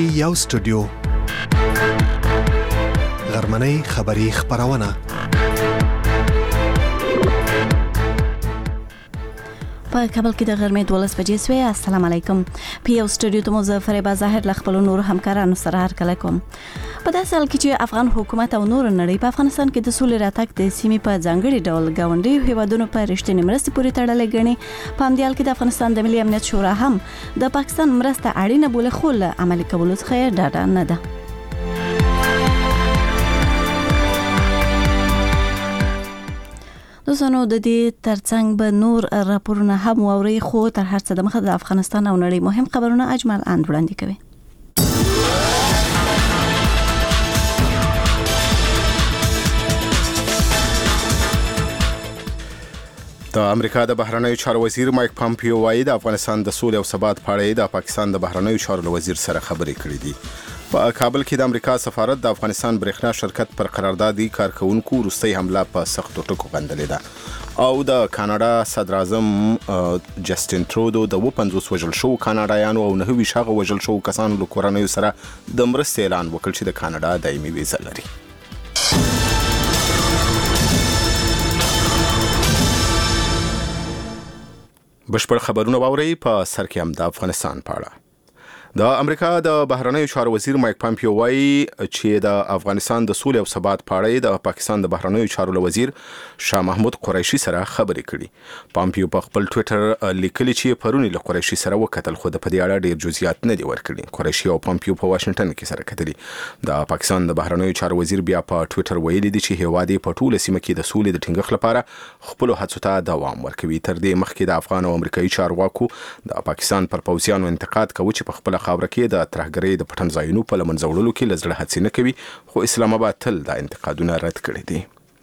یو سټوډیو غرمنۍ خبری خبرونه په کابل کې د غرمې 12 بجې سوې. السلام علیکم. په یو سټوډیو ته مظفر بازاهر له خپل نور همکارانو سره هرکله کوم. په داسې حال کې چې افغان حکومت او نور نړۍ په افغانستان کې د سولې راتګ د سیمې په ځانګړي ډول گاونډي هیوادونو په رښتینې مرستې پورې تړلې ګڼي. په همدې حال کې د افغانستان د ملي امنیت شورا هم د پاکستان مرسته اړینه بولي، خو له عملي کولو څخه یې ډاډه نه ده. دوستانو د دې ترڅنګ به نور راپورونه هم واوري، خو تر هر څه د مخه د افغانستان او نړۍ مهم خبرونه اجمل اند وړاندې کوي. د امریکا د بهرنیو چارو وزیر مایک پامپیو وايي د افغانستان د سولې او ثبات په اړه د پاکستان د بهرنیو چارو وزیر سره خبرې کړې دي. په کابل کې د امریکا سفارت د افغانستان برېښنا شرکت پر قراردادي کارکونکو وروستۍ حمله په سختو ټکو غندلې ده او د کاناډا صدر اعظم جسټین ترودو د 50 وژل شو کاناډایانو او 9 هغه وژل شو کسانو له کورنیو سره د مرستې اعلان وکړ چې د کاناډا دایمي ویزه لري. بشپړ خبرونه واوري. په سر کې هم د افغانستان په اړه د امریکا د بهرنیو چارو وزیر مایک پامپیو وايي چې د افغانستان د سولې او ثبات په اړه د پاکستان د بهرنیو چارو وزیر شاه محمود قریشي سره خبرې کړي. پامپیو په خپل ټوئیټر لیکلي چې پرونی له قریشي سره وکتل، خو د په دې اړه ډیر جزئیات نه دي ورکړي. قریشي او پامپیو په واشنگټن کې سره کتلي. د پاکستان د بهرنیو چارو وزیر بیا په ټوئیټر ویلي دی چې هیواد په ټوله سیمه کې د سولې د ټینګښت لپاره خپل هڅو ته دوام ورکوي. تر دې مخکې د افغان او امریکایي چارواکو د پاکستان پر پوځیانو انتقاد کوي چې په خپل خاوره کې د ترهګرۍ د پټن ځایونو په لمنځه وړلو کې لزړه هڅې نه کوي، خو اسلام آباد تل دا انتقادونه رد کړي دي.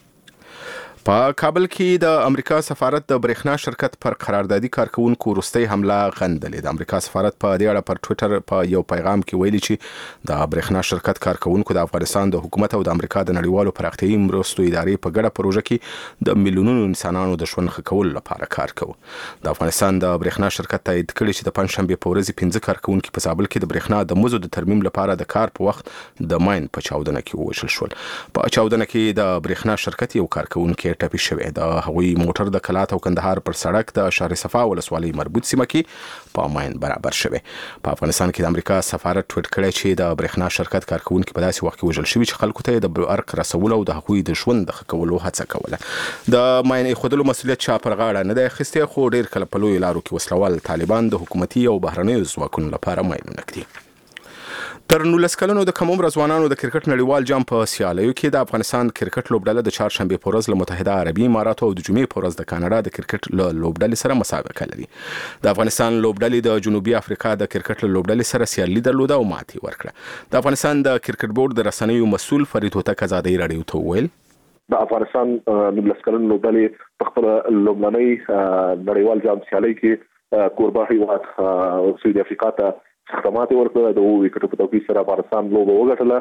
په کابل کې د امریکا سفارت د برېښنا شرکت پر قراردادي کارکونکو وروستۍ حمله غندلې. د امریکا سفارت په دې اړه پر ټوئیټر په یو پیغام کې ویلي چې د برېښنا شرکت کارکونکو د افغانستان د حکومت او د امریکا د نړیوالو پراختیایي مرستو ادارې په ګډه پروژه کې د میلیونونو انسانانو د ژوند ښه کولو لپاره کار کوي. د افغانستان د برېښنا شرکت تایید کړي چې د پنځشنبې په ورځ 15 کارکونکو په زابل کې د برېښنا د مزو د ترمیم لپاره د کار په وخت د ماین په چاودنه کې ووژل شول. په چاودنه کې د برېښنا شرکت یو کارکونکو ټپي شوی. د هغوی موټر د کلات او کندهار پر سړک د شهر صفا ولسوالۍ مربوط سیمه کې په ماین برابر شوی. په افغانستان کې د امریکا سفارت ټویټ کړی چې د برېښنا شرکت کارکونکو په داسې وخت کې وژل شوی چې خلکو ته د برق رسولو او د هغوی د ژوند د ښه کولو هڅه کوله. د ماین ایښودلو مسؤلیت چا پر غاړه نه دی اخیستی، خو ډیر کله په لویو لارو کې وسلوال طالبان د حکومتي او بهرنیو ځواکونو لپاره ماینونه کړي. تر 19 کلونو د کم عمره ځوانانو د کرکټ نړیوال جام په سیالیو کې د افغانستان کرکټ لوبډله د چهارشنبه په ورځ له متحده عربي اماراتو او د جمعې په ورځ د کاناډا د کرکټ لوبډلې سره مسابقه لري. د افغانستان لوبډلې د جنوبي افریقا د کرکټ لوبډلې سره سیالي درلوده او ماتې ورکړه. د افغانستان د کرکټ بورډ د رسنیو مسؤل فرید هوتک ازادۍ رادیو ته وویل د افغانستان 19 کلونو لوبډلې په خپل لوبلنۍ نړیوال جام سیالي کې کوربه هیواد سویډ افریقا ته خدمات ورکړه. د وکټو په توګه سره افغانستان لوبه وګټله.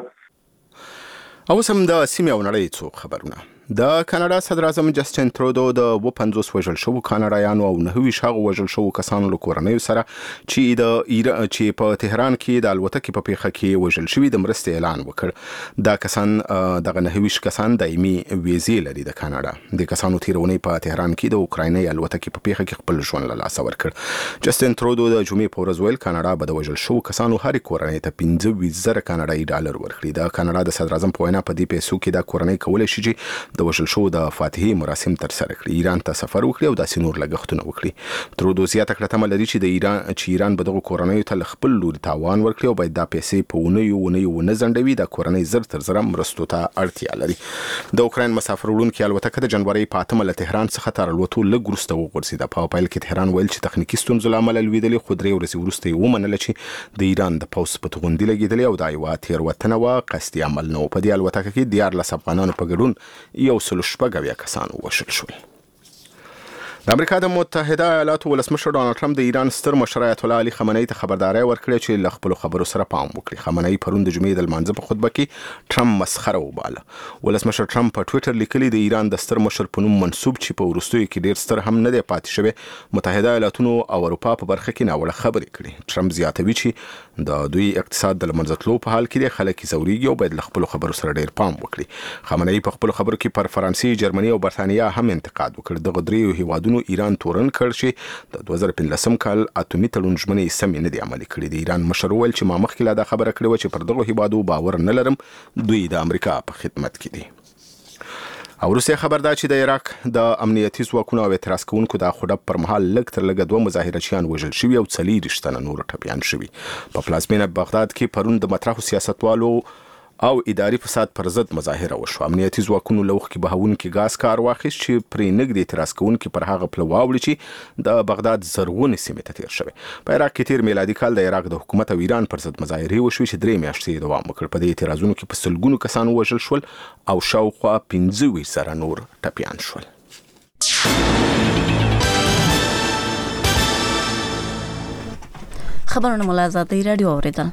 او سم د سیمې او نړۍ څو خبرونه. د کاناډا صدر اعظم جسټین ترودو د 50 وژل شو کاناډایانو او 9 هغه وژل شو کسانو له کورنیو سره چې په تهران کې د الوتکې په پیښه کې وژل شوی د مرستې اعلان وکړ. دا کسان دغه 9 کسان دایمي ویزې لري. د کاناډا د کسانو تیرونی په تهران کې د اوکرایني الوتکې په پیښه کې خپل ژوند له لاسه ورکړ. جسټین ترودو د جمعې په ورځ ویل کاناډا به د وژل شو کسانو هر کورنۍ ته 15,000 کاناډایي ډالر ورکړي. د کاناډا د صدر اعظم په وینا په دې پیسو کې د کورنۍ کولای شي چې د وژل شو د فاتحي مراسم تر سره کړي، ایران ته سفر وکړي او داسې نور لګښتونه وکړي. ترودو زیاته کړه تمه لري چې ایران به دغه کورنۍ ته خپل لوري تاوان ورکړي او باید دا پیسې په ونه ځنډوي. د کورنۍ زر تر زر مرستو ته اړتیا لري. د اوکراین مسافر وړونکي الوتکه د جنوري په 8 له تهران څخه تر الوتو لږ وروسته وغورځېده. په پیل کې تهران ویل چې تخنیکي ستونزو له امله لوېدلې، خو 3 ورځې وروسته یې ومنله چې د ایران د پوځ په توغندي لګېدلې او دا یوه تېروتنه وه، قصدي عمل نه و. په دې الوتکه کې 14 افغانانو په ګډون 106 کسان وشل شول. د امریکا د متحده ایالاتو ولسمشر ډانلډ ټرمپ د ایران ستر مشر آیت الله علي خامنه‌ای ته خبرداري ورکړه چې له خپل خبرو سره پام وکړي. خامنه‌ای پرون د جمعې د لمانځه په خطبه کې ټرمپ مسخره وباله. ولسمشر ټرمپ په ټوئیټر لیکلي د ایران د ستر مشر په نوم منسوب چې په وروستیو کې ډیر ستر هم نه دی پاتې شوی متحده ایالاتونو او اروپا په برخه کې ناوړه خبرې کړي. ټرمپ زیاتوي چې د دوی اقتصاد د لمنځتلو په حال کې خلک زوريږي او باید له خپل خبرو سره ډیر پام وکړي. خامنه‌ای په خپل خبرو کې پر فرانسې، جرمني او برتانیا هم انتقاد وکړ. دغه دریو هیوادونو ایران تورن کړ چې د 2015 کال اتومي تړون ژمنې سمې نه دي عملي کړې. د ایران مشر وویل چې ما مخکې لا دا خبره کړې و چې پر دغه هیوادو باور نه لرم، دوی د امریکا په خدمت کې دي. او روسیه خبر ده چې د عراق د امنیتي ځواکونو او اعتراض کوونکو د خړب پر مهال لږ تر لږه 2 مظاهرچیان وژل شوي او 40 تنه نور ټپیان شوي. په پلازمینه بغداد کې پرون د مطرحو سیاستوالو او اداري فساد پر ضد مظاهره وشو. امنیتي ځواکونو لوخ کې بهونکي غاز کار واخیست چې پرې نګد اعتراض کوونکي پر هغه پلو واوړي چې د بغداد زرغونې سیمې ته تیر شوی. په عراق کې تیر میلادي کال د عراق د حکومت او ایران پر ضد مظاهره وشوي چې 3 میاشتې دوام وکړ. په دې اعتراضونو کې په سلګونو کسان وژل شول او شاوخوا 15 نور ټپیان شول. خبرونه مو له آزادۍ رادیو اوریدل.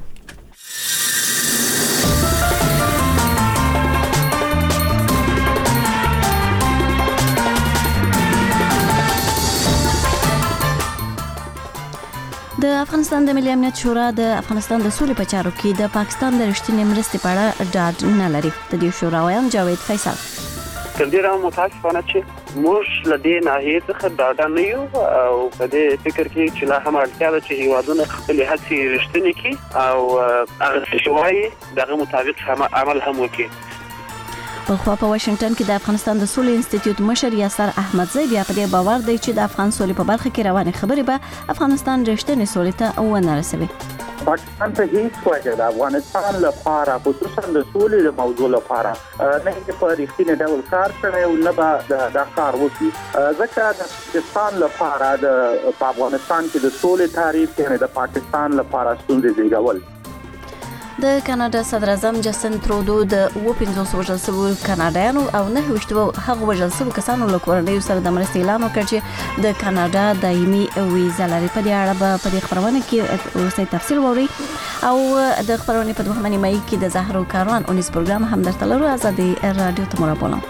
د افغانستان د ملي امنیت شورا د افغانستان د سولې په چارو کې د پاکستان د رښتینې مرستې په اړه ډاډ نه لري. د دې شورا ویان جاوید فیصل تر ډیره متاسفانه چې موږ له دې ناحیې څخه ډاډه نه یو او په دې فکر کې چې لا هم اړتیا ده چې هیوادونه خپل هڅې رښتینې کړي او هغه شوای دغه مطابق عمل هم وکړي. په خوا په واشنگټن کې د افغانستان د سولې انسټیټیوټ مشر یاسر احمدزی بیا په دې باور دی چې د افغان سولې په برخه کې روانې خبرې به افغانستان رښتینې سولې ته ونه رسوي. پاکستان په هیڅ وجه د افغانستان لپاره خصوصا د سولې د موضوع لپاره نه په رښتینې ډول کار کوي او نه به دا کار وکړي. ځکه د پاکستان لپاره په افغانستان کې د سولې تعریف کې د پاکستان لپاره ستونزې زیږول. د کاناډا صدر اعظم جسټن ترودو د 50 وژل شوو کاناډایانو او 9 هغه وژل شوو کسانو له کورنۍ سره د مرستې اعلان وکړ چې د کاناډا دایمي ویزه لري. په دې اړه به په دې خبرونه کې ورسې تفصیل ووري او د خبرونه په 2 مې کې د زهرو کاروان اونیس پروګرام هم درته لرو. آزادۍ رادیو ته مرابولم.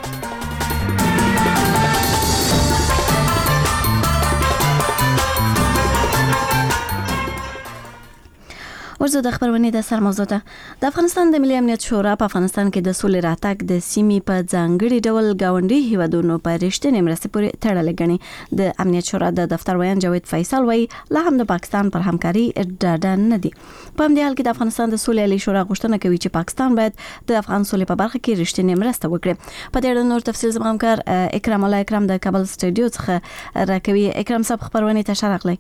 ورزه د خبرونه د سر موضوع ده. د افغانستان د ملي امنیت شورا په افغانستان کې د سولې راتګ د سیمې په ځانګړي ډول گاونډي هیوادونو په رښتینې مرستې پورې تړلې ګڼي. د امنیت شورا د دفتر ویان جاوید فیصل وایي لا هم د پاکستان پر همکاري ډاډه نه دي. په همدې حال کې د افغانستان د سولې عالی شورا غوښتنه کوي چې پاکستان باید د افغان سولې په برخه کې رښتینې مرسته وکړي. په دې اړه نور تفصیل زموږ همکار اکرام الله اکرام د کابل سټوډیو څخه راکوي. اکرام صاحب خبرونه ته شارغلی.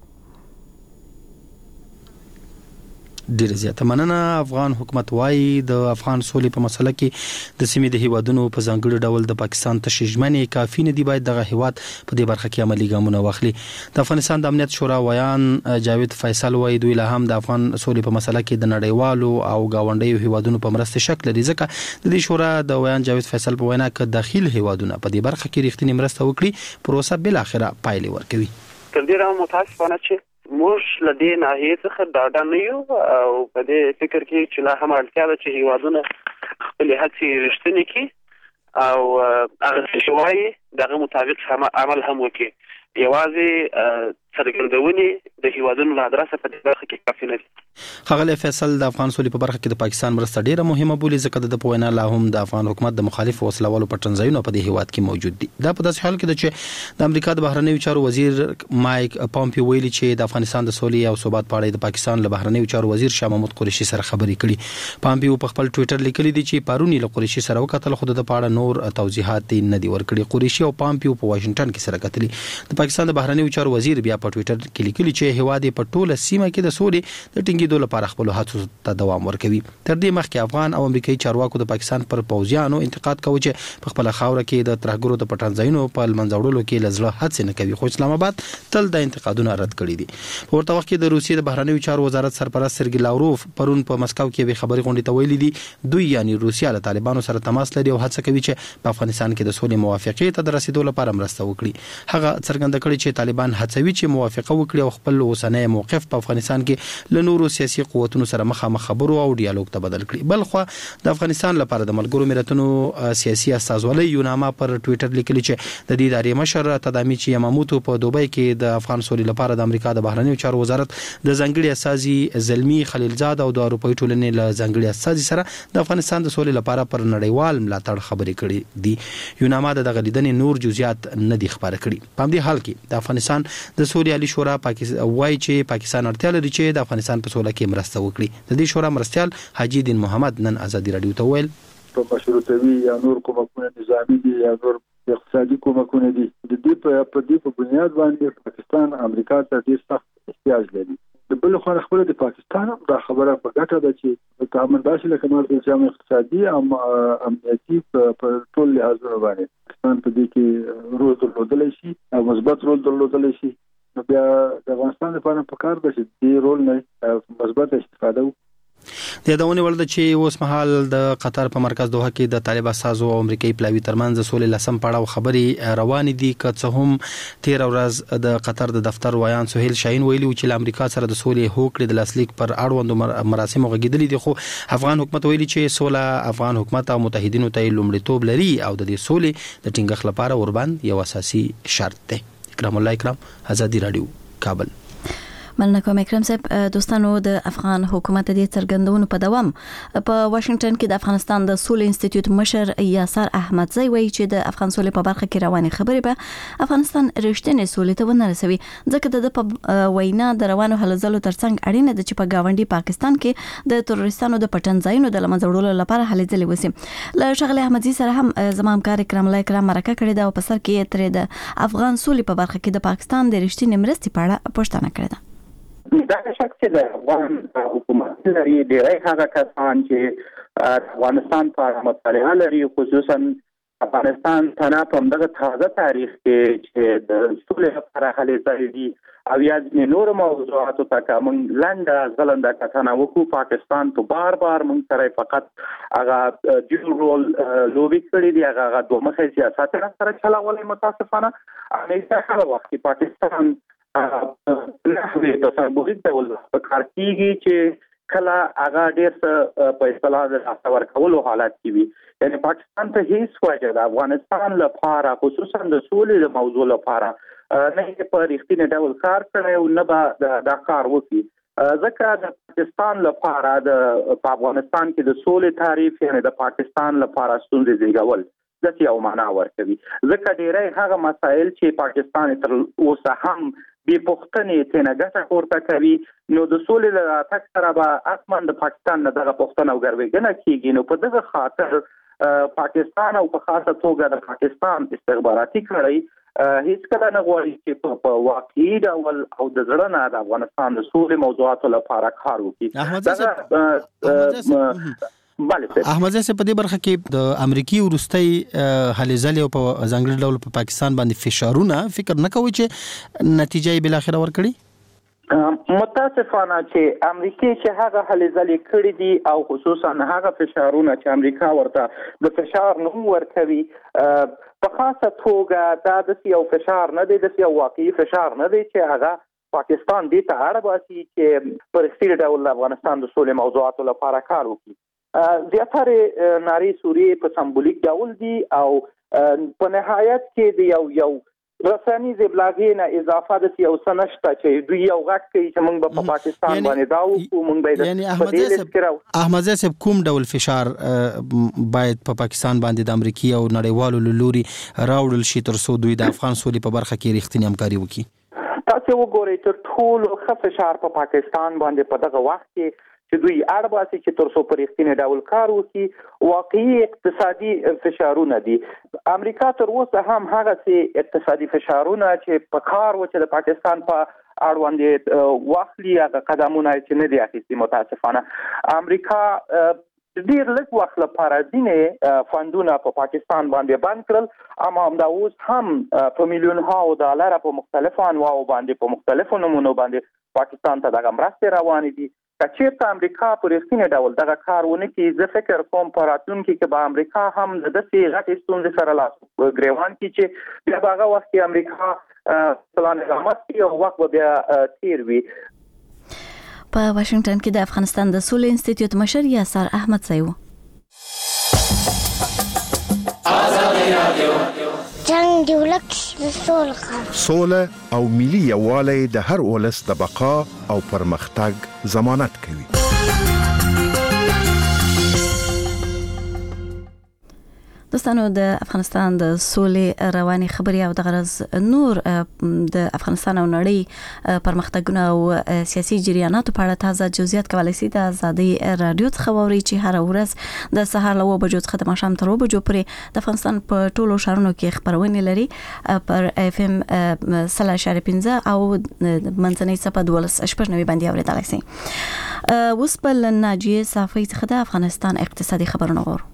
ډیره زیاته مننه. افغان حکومت وايي د افغان سولې په مسله کې د سیمې د هیوادونو په ځانګړي ډول د پاکستان تشژمنې کافي نه دی، باید دغه هیواد په دې برخه کې عملی ګامونه واخلي. د افغانستان د امنیت شورا ویان جاوید فیصل وايي دوی له هم د افغان سولې په مسله کې د نړیوالو او گاونډیو هیوادونو په مرسته شک لري. ځکه د دې شورا د ویان جاوید فیصل په وینا کې داخل هیوادونه په دې برخه کې رښتینی مرسته وکړي پروسه بل اخره پایله ورکوي. تر ډیره متاسفانه چې موږ له دې ناحیې څخه ډاډه نه یو او په دې فکر کې چې لا هم اړتیا ده چې هیوادونه خپل هڅې رښتینې کړي او هغه شوای دغه مطابق عمل هم وکړي. یوازې څرګندونې د هیوادونو له ادرسه په دې برخه کې کافي نه دي. ښاغلی فیصل د افغان سولې په برخه کې د پاکستان مرسته ډیره مهمه بولي ځکه د په وینا لا هم د افغان حکومت د مخالف وسلوالو پټنځایونه په دې هیواد کې موجود دي. دا په داسې حال کې ده چې د امریکا د بهرنیو چارو وزیر مایک پامپیو ویلي چې د افغانستان د سولې او ثبات په اړه د پاکستان له بهرنیو چارو وزیر شاه محمود قریشي سره خبرې کړي. پامپیو په خپل ټوئیټر لیکلي دي چې پارونی له قریشي سره وکتل خو د په اړه نور توضیحات نه دي ورکړي. قریشي او پامپیو په واشنگټن کې سره کتلي. د پاکستان د بهرنیو چارو وزیر بیا په ټوئیټر کې لیکلي چې هیواد په ټوله سیمه کې د سولې د ټینګېدو ټینګېدو لپاره خپل هڅو ته دوام ورکوي. تر دې مخکې افغان او امریکایي چارواکو د پاکستان پر پوځیانو انتقاد کاوه چې په خپل خاوره کې د ترهګرو د پټان ځایونو په منځوړلو کې لزړه هڅه نه کوي، خو اسلام آباد تل د انتقادونو رد کړي دي. په ورته وخت کې د روسیې د بهرنیو چارو وزارت سرپرست سرګی لاوروف پرون په مسکو کې به خبري غونډې ته ویلي دي دوی یعنی روسیا له طالبانو سره تماس لري او هڅه کوي چې په افغانستان کې د سولې موافقې ته د رسیدو لپاره مرسته وکړي. هغه څرګنده کړی چې طالبان هڅوي چې موافقه وکړي او خپل اوسنۍ موقف په افغانستان کې له نورو سیاسي قوتونو سره مخامخ خبرو او ډیالوګ ته بدل کړي. بل خو د افغانستان لپاره د ملګرو ملتونو سیاسي استازولۍ یوناما پر ټوئیټر لیکلي چې د دې ادارې مشر تدامی چې یماموتو په دوبۍ کې د افغان سولې لپاره د امریکا د بهرنیو چارو وزارت د ځنګړي استازي زلمی خلیلزاد او د اروپایي ټولنې له ځنګړي استازي سره د افغانستان د سولې لپاره پر نړیوال ملاتړ خبرې کړې دي. یوناما د غلیدنې نور جزئیات نه دي خبره کړي. په دې حال کې د افغانستان د سولې عالی شورا وایي چې پاکستان اړتیا لري چې د افغانستان په سوله کې مرسته وکړي. د دې شورا مرستيال حاجی دین محمد نن ازادي رادیو ته ویل په مشروطوي یا نور کومکونه نظامی دي یا نور اقتصادي کومکونه دي د دې په بنیاد باندې پاکستان امریکا ته ډیر سخت احتیاج لري. د بل خو خپل د پاکستان دا خبره په ګټه ده چې تعامل داسې لکه مال د جامع اقتصادي امنیتي په ټول لحاظونو باندې پاکستان په دې کې رول درلودلی شي او مثبت رول درلودلی شي. نو بیا د افغانستان لپاره پکار ده چې دې رول نه مثبت استفاده وکړي. د یادونې وړ ده چې اوس مهال د قطر په مرکز دوحه کې د طالب اساسو او امریکایي پلاوي ترمنځ د سولې لسم پړاو خبرې روانې دي. که څه هم 13 ورځ د قطر د دفتر ویان سهیل شاهین ویلي چې له امریکا سره د سولې هوکړې د لاسلیک پر اړوند مراسم غږیدلې دي، خو افغان حکومت ویلي چې سوله افغان حکومت او متحدینو ته لومړیتوب لري او د دې سولې د ټینګښت لپاره ورباند یو اساسي شرط دی. اکرام الله اکرام، ازادي رادیو، کابل. مننه کوم اکرم صاحب. دوستانو د افغان حکومت د څرګندونو په دوام په واشنگټن کې د افغانستان د سولې انسټیټیوټ مشر یاسر احمدزی وایي چې د افغان سولې په برخه کې روانې خبرې به افغانستان رښتینې سولې ته ونه رسوي، ځکه د په وینا د روانو هلو ځلو ترڅنګ اړینه ده چې په گاونډي پاکستان کې د تروریستانو د پټن ځایونو د لمنځه وړلو لپاره هلې ځلې وسی. له شغله احمدزی سره هم زما همکار اکرام الله اکرام مرکه کړې ده او په سر کې ترې د افغان سولې په برخه کې د پاکستان د رښتینې مرستې په اړه پوښتنه کړې ده. دا شک چې د افغان حکومت لري ډېری هغه کسان چې افغانستان په مطالعه لري، خصوصا افغانستان تنه په دغه تازه تاریخ کې چې د سولې لپاره هلې ځلې دي او یا نور موضوعاتو ته کوم لنډه ځلنده کتنه وکړو. پاکستان په بار موږ سره فقط هغه ډیو رول لوبي کړی دی، هغه دوه مخه سیاست سره چلاولې. متاسفانه امریکا هغه وخت پاکستان نحوی تصوري ډول په کار کېږي چې کله هغه ډېر څه په اصطلاح د تصور کولو حالت کې وي. یعنی پاکستان ته هیڅ وجه د افغانستان لپاره خصوصا د سولې د موضوع لپاره نه په رښتینې ډول کار کړی او نه به دا کار وکړي، ځکه د پاکستان لپاره په افغانستان کې د سولې تعریف یعنی د پاکستان لپاره ستونزې زیږول د یو معنا ورکوي، ځکه ډېری هغه مسایل چې پاکستان تر اوسه هم بې پوښتنې ترېنه ګټه پورته کوي، نو د سولې له راتګ سره به حتما د پاکستان نه دغه پوښتنه او ګروېږنه کېږي. نو په دغه خاطر پاکستان او په خاصه توګه د پاکستان استخباراتي کړۍ هیڅکله نه غواړي چې په واقعي ډول او د زړه نه د افغانستان د سولې موضوعاتو لپاره کار وکړي. احمد زه په دې برخه کې د امریکای ورستۍ هلې ځلې او په ځانګړي ډول په پاکستان باندې فشارونه فکر نه کوي چې نتیجه یې بل اخر ورکړي. متاسفانه چې امریکای چې هغه هلې ځلې کړې دي او خصوصا هغه فشارونه چې امریکا ورته د فشار نوم ورکوي، په خاصه توګه دا د یو فشار نه دی، د یو واقعي فشار نه دی چې هغه پاکستان دې ته اړ باسي چې په رښتینې ډول افغانستان د سولې موضوعاتو لپاره کار وکړي. زیاتره نارې سوریې په سمبولیک ډول دي او په نهایت کې د یو رسنۍ ابلاغې نه اضافه د یو سنشته چې دوی یو غږ کوي چې موږ په پاکستان باندې دا وکړو، موږ به د احمد صاحب کوم ډول فشار باید په پاکستان باندې د امریکای او نړیوالو لوري راوړل شي تر څو دوی د افغان سولې په برخه کې رښتینی همکاري وکړي؟ تاسو وګورئ تر ټولو ښه فشار په پاکستان باندې په دغه وخت کې چې دوی اړ باسي چې تر څو په رښتینی ډول کار وکړي. واقعي اقتصادي فشارونه دي. امریکا تر اوسه هم هغه سي اقتصادي فشارونه چې په کار و چې د پاکستان په اړوند واخلي هغه قدمونه چې نه دي اخیستي. متاسفانه امریکا ډیر لږ وخت لپاره ځینې فندونه په پاکستان باندې بند کړل، اما همدا اوس هم په میلیونونو ډالر په مختلفو انواعو باندې په مختلفو نمونو باندې پاکستان ته دغه مرستې روانې دي. که چېرته امریکا په رښتیني ډول دغه کار ونه کړي، زه فکر کوم په راتلونکي کې به امریکا هم د داسې غټې ستونزې سره لاس ګرېوان کړي چې بیا به هغه وخت کې امریکا پلان اقامت کړي او وخت به بیا تیر وي. په واشنگټن کې د افغانستان د سولې انسټیټیوټ مشر یاسر احمد سیو جنگ دی ولک د سوله او ملي یووالی د هر ولس د بقا او پرمختګ ضمانت کوي. دوستانو، د افغانستان د سولې رواني خبري او د غرض نور د افغانستان او نړۍ پرمختګونه او سیاسي جریاناتو په اړه تازه جزئیات کولای شي د آزادي رادیو څخه ووري چې هر ورځ د سهار له 9 بجو څخه د ماښام تر 9 بجو پورې د افغانستان په ټولو شهرونو کې خبرونه لري پر FM 0.15 او منځنۍ صفه 12.9 باندې اوریدلای شي. اوس بل ناجیه صافی څخه د افغانستان اقتصادي خبرونه وورو.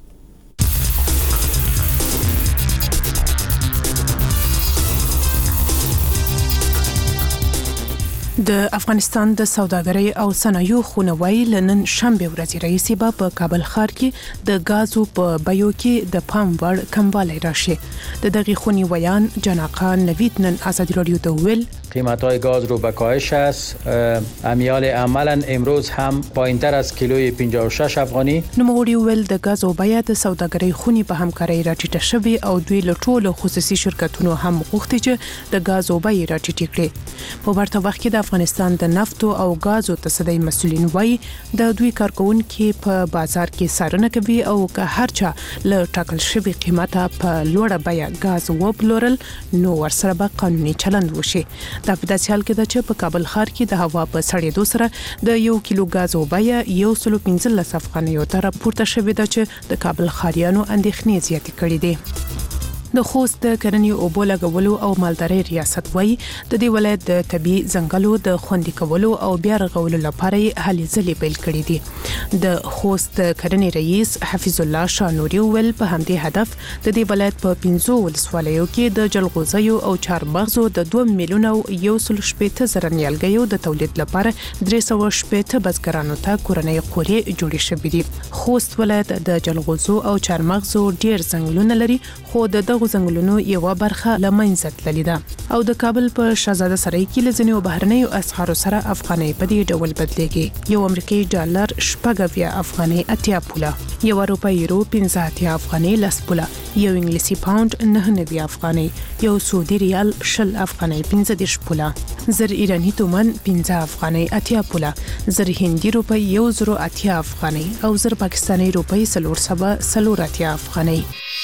د افغانستان د سوداګرۍ او صنایعو خونوي لنن شنبه ورځ رئیسي په کابل ښار کې د غازو په بیو کې د پام وړ کموالی راشي. د دغه خونی ویان جناقا نوید نن آزادی رادیو ته ویل قیمت‌های گاز رو به کاهش است. امیال عملاً امروز هم پایین‌تر از کیلوی 56 افغانی. نوموړي ویل د غازو بیه د سوداګرۍ خونی په همکارۍ راټیټه شوې او دوی له ټولو خصوصي شرکتونو هم غوښتي چې د غازو بیه راټیټه کړي. په ورته وخت کې د افغانستان د نفتو او غازو تصدۍ مسولین وایي د دوی کارکونکو په بازار کې څارنه کوي او که هر چا له ټاکل شوی قیمته په لوړه بیه غاز وپلورل نو ورسره به قانوني چلند وشي. دا په داسې حال کې ده چې په کابل ښار کې د هوا په سړېدو سره د 1 کیلو غازو بیه 115 افغانیو ته راپورته شوې ده چې د کابل ښاریانو اندېښنې زیاتې کړې دي. د خوست د کرنې اوبو لګولو او مالدارۍ ریاست وایي د دې ولایت د طبي ځنګلو د خوندي کولو او بیا رغولو لپاره هلې ځلې پیل کړې دي. د خوست کرنې رئیس حفیظ الله شانوري ویل په همدې هدف د دې ولایت په 15 ولسوالیو کې د جلغوزیو او چارمغزو د 2 میلیونه او 1.8 زره نیالګیو د تولید لپاره 380 بزګرانو ته کورنۍ قورې جوړې شوې دي. خوست ولایت د جلغوزو او چارمغزو ډیر ځنګلونه لري، خو د دغه ځنګلونو یو برخه لمنځه تللې ده او د کابل په شاهزاده سرای کې لزنیو بهرنیو اسعارو سره افغاني په دې ډول بدلېږي. یو امریکایي ډالر 80 افغاني 80 پوله، یو اروپایي یورو 15 افغاني 10 پوله، یو انګلیسي پاوند 99 افغاني، یو سعودي ریال 20 افغاني 15 پوله، زر ایرانی تومان 15 افغاني 80 پوله، زر هندي روپی 180 افغاني او زر پاکستاني روپی 480 افغاني.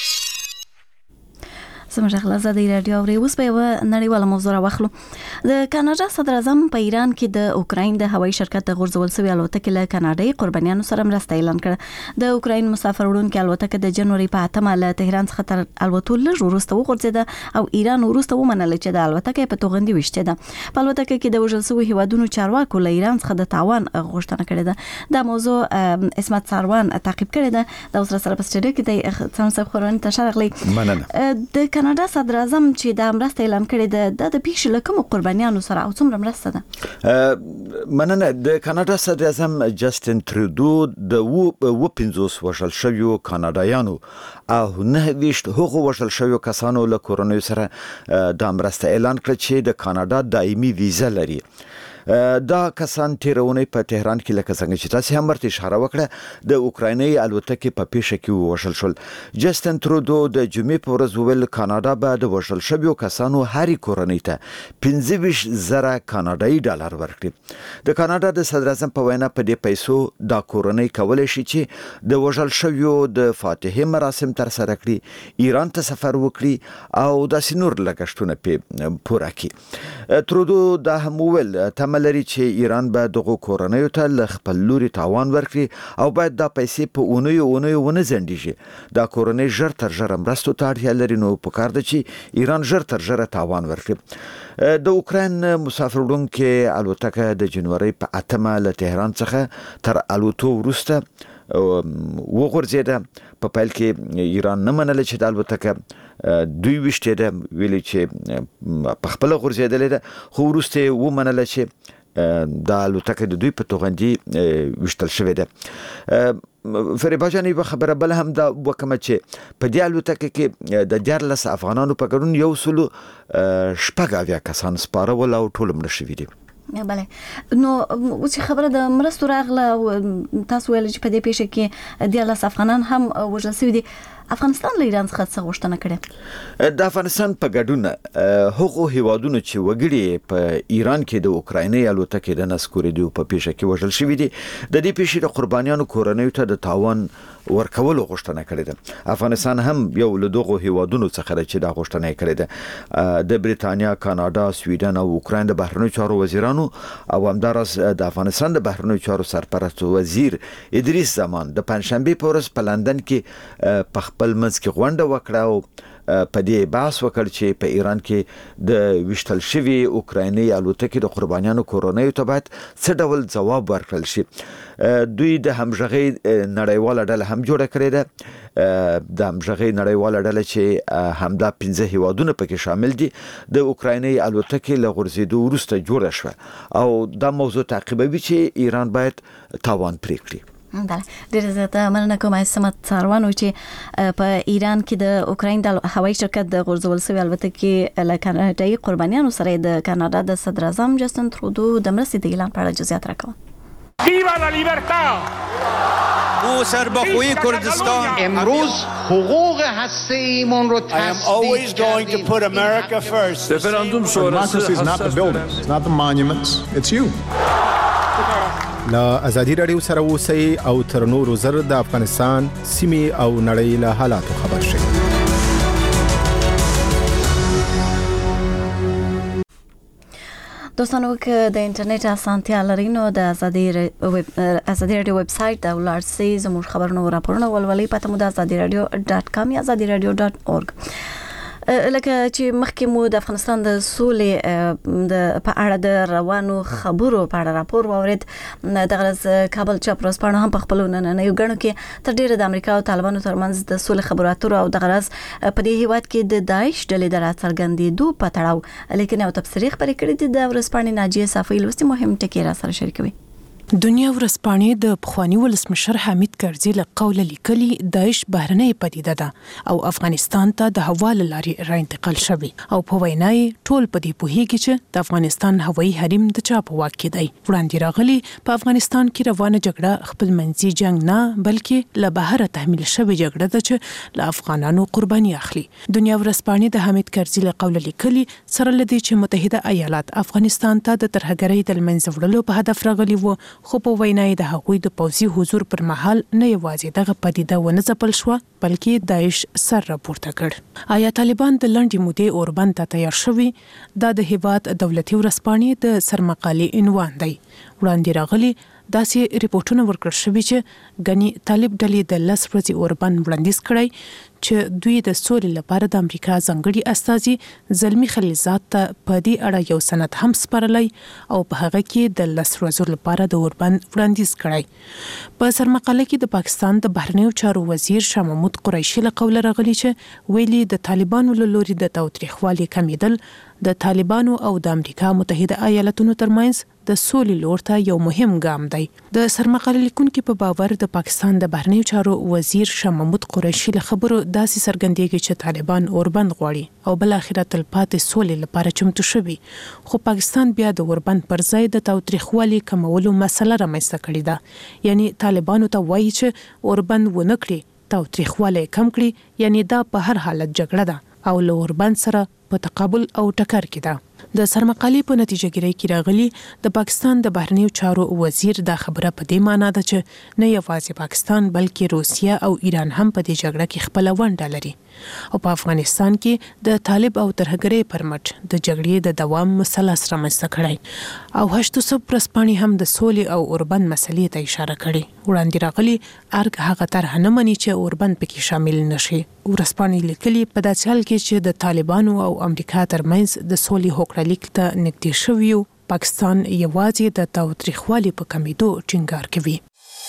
سمجه خلاصه د رادیو اوري. اوس به یو نړیواله موضوع راوخلو. د کاناډا صدر اعظم په ایران کې د اوکراین د هوایي شرکت د غورځول شوی الوتکې له کاناډایي قربانیانو سره مرسته اعلان کړه. د اوکراین مسافر وړونکي الوتکه د جنوري په 8 له تهران څخه تر الوتلو لږ وروسته وغورځیده او ایران وروسته ومنله چې د الوتکې په توغندي وشته ده. په الوتکه کې د وژل شوی هیوادونو چارواکو له ایران څخه د تاوان غوښتنه کړې ده. دا موضوع اسمت ساروان تعقیب کړی ده. د اوسره سره په سټډیو کې د څنګه خبرونه تشارغلي د کاناډا صدر اعظم چې د مرسته اعلان کړی ده د پیښې له کوم قربانیانو سره او څومره مرسته ده؟ مننه. د کاناډا صدر اعظم جسټین ترودو د 50 وژل شویو کاناډایانو او 29 هغو وژل شویو کسانو له کورنۍ سره د مرسته اعلان کړ چې د کاناډا دایمي ویزه لري. دا کسان تیرونی په تهران کې لکه څنګه چې تاسو هم ورته اشاره وکړه د اوکرایني الوتکې په پیښه کې وژل شول. جسټین ترودو د جمعې په ورځ ویل کاناډا به د وژل شویو کسانو هرې کورنۍ ته 25,000 کاناډایي ډالر ورکړي. د کاناډا د صدر اعظم په وینا په دې پیسو دا کورنۍ کولای شي چې د وژل شویو د فاتحې مراسم تر سره کړي، ایران ته سفر وکړي او د سینور لګښتونه په پوره کړي. ترودو دا هم ویل تمه تمه لري چې ایران به دغه کورنیو ته ل خپل لوري تاوان ورکړي او باید دا پیسې په اونیو ونه زنديږي دا کورنۍ ژر تر ژره مرستو ته اړتیا لري نو په کار ده چې ایران ژر تر ژره تاوان ورکړي د اوکراین مسافر وړونکو الوتکه د جنوري په 8 له تهران څخه تر الوتو وروسته وغورځیده په پیل کې ایران نه منله چې د الوتکه دوی وشته ده ویلي چې په خپل غورځیدلې ده خو وروسته و منله چې د الوتکه د دوی په توغندي وشتل شوې ده فریبا جان یو خبره بل هم دا وکمه چې په دې الوتکه کې د 14 افغانانو په ګډون یو سلو شپږ کسان سپاره ول او ټول مړ شوي دي بله نو چې خبره د مرستو راغله تاسو ویل چې په دې پیښه کې 14 افغانان هم وژل شوي دي افغانستان له ایران څخه څه غوښتنه کړې د افغانستان په ګډون هغو هیوادونو چې وګړي په ایران کې د اوکرایني الوتکې د نسکورېدو په پیښه کې وژل شوي دي د دې پیښې د قربانیانو کورنیو ته د تاوان ورکولو غوښتنه کړې ده افغانستان هم یو له دغو هیوادونو څخه چې دا غوښتنه کړې ده د بریتانیا کاناډا سویډن او اوکراین د بهرنیو چارو وزیرانو او همدارس د افغانستان د بهرنیو چارو سرپرست وزیر ادریس زمان د پنځشنبه په ورځ په لندن کې په خپل منځ کې غونډه وکړه او په دې بحث وکړ چې په ایران کې د وشتل شوی اوکرایني الوتکې د قربانیانو کورنیو ته باید څه ډول ځواب ورکړل شي دوی د همغږي نړیواله ډله هم جوړه کړې ده د همغږي نړیواله ډله چې همدا 15 هیوادونه پکې شامل دي د اوکرایني الوتکې له غورځېدو وروسته جوړه شوه او دا موضوع تعقیبوي چې ایران باید تاوان پرې کړي ډېر زیاته مننه کوم سمت څاروانو چې په ایران کې د اوکراین د هوایي شرکت د غورځول شوی الوتکې له کاناډایي قربانیانو سره د کاناډا د صدر اعظم جاستن ترودو د مرستې د اعلان په اړه جزئیات راکوم ویوا لا لیبرتا او سربخوی کردستان امروز حقوق هسته‌ایمون رو تصدیق کردیم رفراندوم شورای is not the buildings, it's not the monuments, it's you. لا ازادي رادیو سره اوسئ او تر نورو زر د افغانستان سیمې او نړۍ له حالاتو خبر شئ دوستانو که د انټرنیټ اسانتیا لري نو د ازادي رادیو ویب سټ د ولارسي زموږ خبرونه او راپورونه ولولئ پته مو د azadiradio.com یا azadiradio.org لکه چې مخکې مو د افغانستان د سولې د په اړه د روانو خبرو په اړه راپور واورید د غرض کابل چاپرسپانو هم په خپل نننیو غړو کې تر ډیره د امریکا او طالبانو ترمنځ د سولې خبرو اترو او د غرض په دې هیواد کې د داعش ډلې د راڅرګندېدو په تړاو لیکن یو تفسیری خبرې کړې دي د ورسپانې ناجیه صافی لوستي مهم ټکی را سره شریکوي دنیا ورسپانې د پخوانی ولسمشر حامد کرزي له قوله لیکلي داعش بهرنۍ پدیده ده او افغانستان ته د حواله لارې را انتقال شوی او په وینای ټول په دې پوهیږي چې د افغانستان هوایي حریم د چا په واک کې دی وړاندې راغلي په افغانستان کې روانه جګړه خپل منځي جنگ نه بلکې له بهر تحمیل شوی جګړه ده چې له افغانانو قرباني اخلي دنیا ورسپانې د حامد کرزي له قوله لیکلي سره لدی چې متحده ایالات افغانستان ته د ترهګرۍ د منځه وړلو په هدف راغلي وو خو په وینای د هغوی د پوځي حضور پر مهال نه یوازې دغه پدیده ونه ځپل شو بلکې داعش سر راپورته کړ آیا طالبان د لنډې مودې اوربند ته تیار شوي دا د هیواد دولتي ورسپانې د سرمقالې عنوان دی وړاندې راغلي داسې ریپورتونه ورکړل شوي چې غني طالب ډلې د لس ورځې اوربند وړاندیز کړی چې دوی د سولې لپاره د امریکا ځانګړي استازي زلمی خلیلزاد ته په دې اړه یو سند هم سپارلی او په هغه کې د لس ورځو لپاره د اوربند وړاندیز کړی په سرمقاله کې د پاکستان د بهرنیو چارو وزیر شاه محمود قریشي له قوله راغلی چې ویلي د طالبانو له لوري د تاوتریخوالي کمیدل د طالبانو او د امریکا متحده ایالاتونو ترمنځ د سولې لور ته یو مهم ګام دی د سرمقاله لیکونکو په باور د پاکستان د بهرنیو چارو وزیر شاه محمود قریشي له خبرو داسې څرګندېږي چې طالبان اوربند غواړي او بل اخرت تلپاتې سولې لپاره چمتو شوي خو پاکستان بیا د اوربند پر ځای د تاوتریخوالي کمولو مسله رامنځته کړې ده یعنی طالبانو ته وایي چې اوربند ونه کړي تاوتریخوالی کم کړي یعنی دا په هر حالت جګړه ده او له اوربند سره په تقابل او ټکر کې ده د سرمقالې په نتیجهګیری کې راغلي د پاکستان د بهرنیو چارو وزیر دا خبره په دې معنی ده چې نه یوازې پاکستان بلکې روسیه او ایران هم په دې جګړه کې خپل ونډه لري او په افغانستان کې د طالب او ترهګرۍ پر مټ د جګړې د دوام مسله سره رامنځته کړی او هشتو سب پرسپاني هم د سولې او اوربند مسلې ته اشاره کړې وړاندې راغلي ارګ هغه طرح نه مني چې اوربند پکې شامل نشي ورسپاني لیکلي په داسې حال کې چې د طالبانو او امریکا ترمنځ د سولې هوکړه لیک ته نږدې شوی پاکستان یوازې د تاوتریخوالي په کمیدو ټینګار کوي.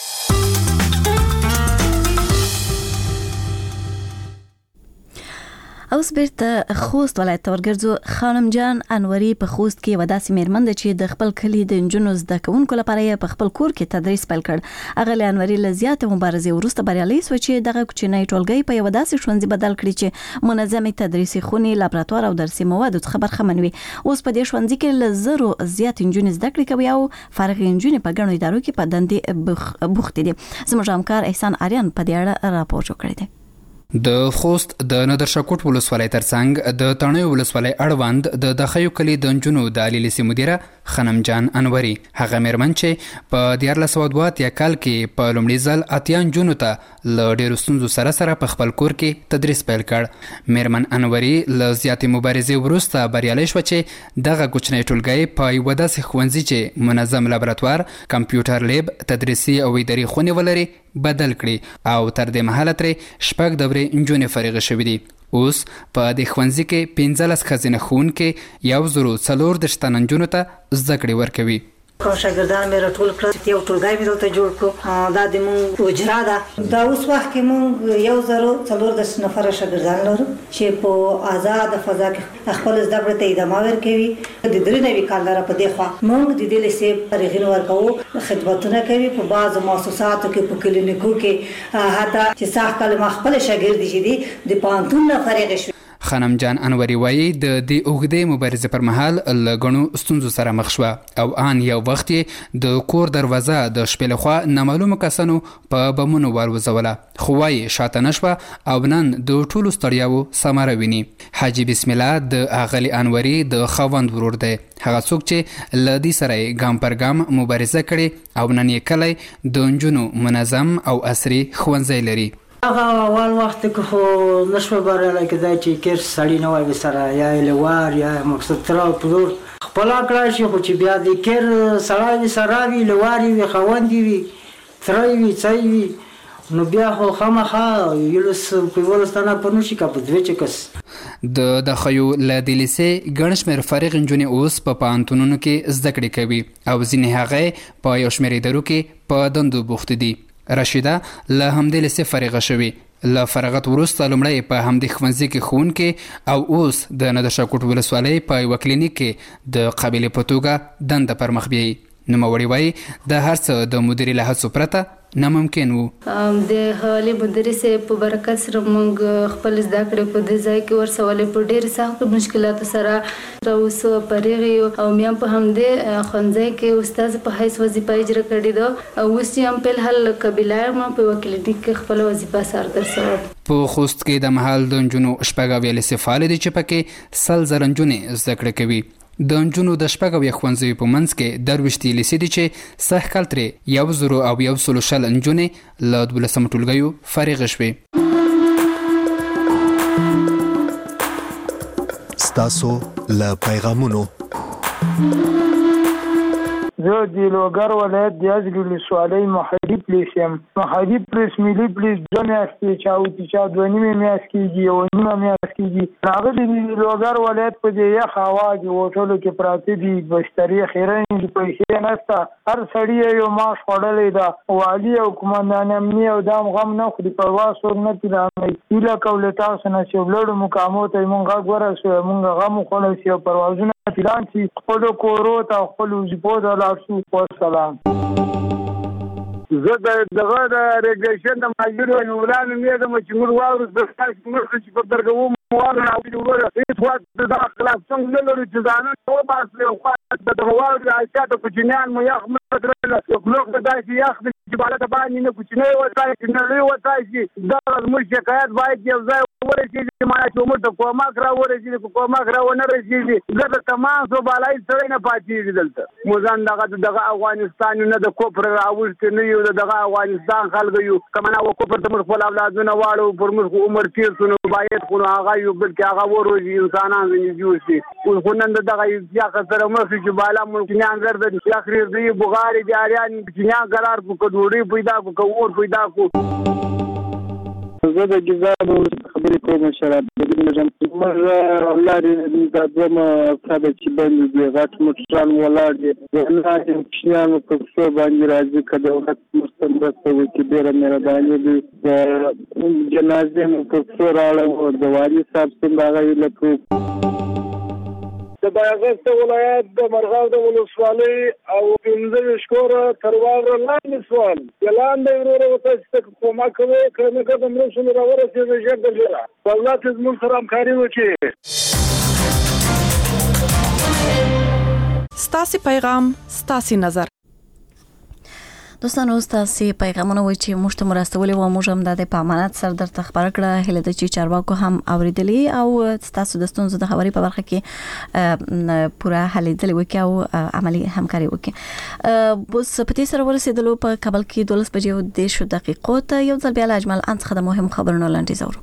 اوس بیرته خوست ولایت ته ورګرځو. خانم جان انوري په خوست کې یوه داسې میرمن ده چې د خپل کلي د نجونو زده کوونکو لپاره یې په خپل کور کې تدریس پیل کړ. اغلې انوري له زیاته مبارزې وروسته بریالۍ شوه چې دغه کوچنی ټولګی په یوه داسې ښوونځي بدل کړي چې منظمې تدریسي خونې، لابراتوار او درسي موادو څخه برخمن وي. اوس په دې ښوونځي کې له 1000 زیات نجونې زده کړې کوي او فارغې نجونې په ګڼو ادارو کې په دندې بوختې دي. زموږ همکار احسان آریان په دې اړه راپور جوړ کړی دی. د خوست د ندرشاکوټ ولسوالۍ ترڅنګ د تڼیو ولسوالۍ اړوند د دخیو کلي د نجونو د عالی لیسې مدیره خانم جان انوري هغه میرمن چې په 1482 کال کې په لومړي ځل اتیا نجونو ته له ډېرو ستونزو سره په خپل کور کې تدریس پیل کړ. میرمن انوري له زیاتې مبارزې وروسته بریالۍ شوه چې دغه کوچنی ټولګی په یوه داسې ښوونځي چې منظم لابراتوار، کمپیوټر لیب، تدریسي او اداري خونې ولري بدل کړي او تر دې مهاله ترې 6 دورې نجونې فارغې شوې دي. اوس په دې ښوونځي کې 15 ښځینه ښوونکې 140 تنه نجونو ته زده کړې ورکوي. شاګردان مې راټول کړل، یو ټولګی مې دلته جوړ کړو. دا د مونږ اجرا ده. دا اوس وخت کې مونږ 1014 نفره شاګردان لرو چې په آزاد فضا کې خپل زده کړې ته ادامه ورکوي. د 93 کال لپاره په دې خوا مونږ د دې لیسې فارغین ورکوو، خدمتونه کوي په بعضو مؤسساتو کې، په کلینیکو کې، حتی چې سخت کال ما خپل شاګرد دي چې د پانتون نه فارغ شو. خانم جان انوري وایي د دې اوږدې مبارزې پر مهال له ګڼو ستونزو سره مخ شوه او آن یو وخت یې د کور دروازه د شپې لخوا نامعلومو کسانو په بمونو والوځوله، خو وایي شاته نه شوه او نن د ټولو ستړیاوو ثمره ویني. حاجي بسم الله د اغلې انوري د خاوند ورور دی، هغه څوک چې له دې سره یې ګام پر ګام مبارزه کړې او نن یې کلی د نجونو منظم او عصري ښوونځی لري. هغه اول وخت کې خو نشو بریالی کېدای چې کیر سړی نه وای سره یا لوار یا مقصد تر پلور خپل کړای شي، خو چې بیا د کیر سړی سره وی لوار وی خوند وی تر وی ځای وی نو بیا خو خامخا یلس په ولستانه په نوشي کا په دوی چکس د دخیو له د لیسې ګڼ شمېر فارغ نجونې اوس په پوهنتونونو کې زده کړې کوي او ځینې هغې په یو شمېر ادارو کې په دندو بوخت دي. رشیده له همدې لیسې فارغه شوې، له فراغت وروسته لومړی په همدې ښوونځي کې ښوونکې او اوس د ندرشاکوټ ولسوالۍ په یوه کلینیک کې د قابلې په توګه دنده پر مخ بیایي. نوموړې وایي د هر څه د مدیرې له هڅو پرته ناممکن وو. د حواله مدرسې په برکت سره موږ خپل زده کړې په دې ځای کې ورسولې په ډېر سخت مشکلاتو سره اوس پرېږي او مې په همدې ښوونځي کې استاد په حیث وظیفه اجرا کړې ده. اوس چې هم په الحال قبیله ما په کلینیک کې خپل وظیفه سره ترسره. په خوست کې د مهال د نجونو شپږ لیسې فعال دي چې پکې 100 نجونې زده کړې کوي. د نجونو د شپږ ښوونځیو په منځ کې 23 لیسې دي چې سږ کال ترې 1,160 نجونې له 12 ټولګیو فارغې شوې. ستاسو له پیغامونو زه د لوګر ولایت د ازرې ولسوالۍ محدي پلیس یم. محدي پلیس ملي پلیس 2 میاشتې چاوتي چا 2 میاشتې کېږي او 1 میاشت کېږي. راغلي د لوګر ولایت په دې یخ هوا کې هوټلو کې پراته دي، بسترې خیرنې دي، پیسې نشته. هر سړی یو معاش خوړلی ده. والي او قمندان امني او دام غم نه خوري، پروا سور نه پیرانوي. هیله کوو له تاسو نه چې لوړو مقامو ته مونږ غږ ورسوو، مونږ غم وخوړی شي او پروازونه پیلان شي، خپلو کورو ته او خپلو وظیفو ته لاړ شو. والسلام. زه دغه د ریګریشن د ماجرو نوران مې د مچمر واورس د تاسو مرسته چې په درګو مواره او د وروره هیڅ وخت د خلاص څنګه لري چې ځانه او باسه او د واورو عايشات په جنان مو یخ خلق د داسې یخ چې بالته باندې نه کوچنی وتای چې نه لوی وتای چې دا زموږ شکایت باید یو ځای ورسېږي معنی چې موږ ته کومک را ورسېږي کومک را ونه رسېږي زه د تمام سو بالای سره نه پاتېږي دلته موږ دغه افغانستان نه د کوپر راوښت نه یو دغه افغانستان خلک یو کمنه و کوپر ته موږ خپل اولادونه واړو پر موږ عمر تیر شنو باید خو هغه یو بلکې هغه وروزي انسانان زنی جوړ خو نن دغه یا خسر مخ چې بالا مونږ نه انګر د اخر دی بغاری دیاریان چې قرار کو کډوړي پیدا کو کور پیدا کو زه د جزاب خبرې کوم شراب د موږ اولاد د دوم افراد چې باندې د غټ مټران ولاړ دي نه چې په څو باندې راځي کله وخت مستمرته وي چې ډېر مهرباني دي د جنازې په څو راړو د والي صاحب څنګه غوښتل لکه د بایغست ولایت د مرغاو د ولسوالۍ او 15 شکور تر واغره لاندې سوال اعلان دی ورو ورو تاسو ته کومه کوي کله کله موږ سره راورسېږي چې ګرځلا دولت زموږ سره همکاري وکړي. ستاسو پیغام ستاسو نظر. دوستانو تاسو پیغامونه وایي چې موږ ته مرستولې و موږ هم د په امانت سره درته خبر کړه هله د چې چارواکو هم اوریدلی او تاسو د ستونزو د خبرې په برخه کې پوره هلېدلې وکي او عملی همکاري وکي. بس په دې سره ورسېدلو په کابل کې 12 بجې او 10 دقیقو ته یو ځل بیا اجمل انڅخه د مهم خبرونو لاندې زورو.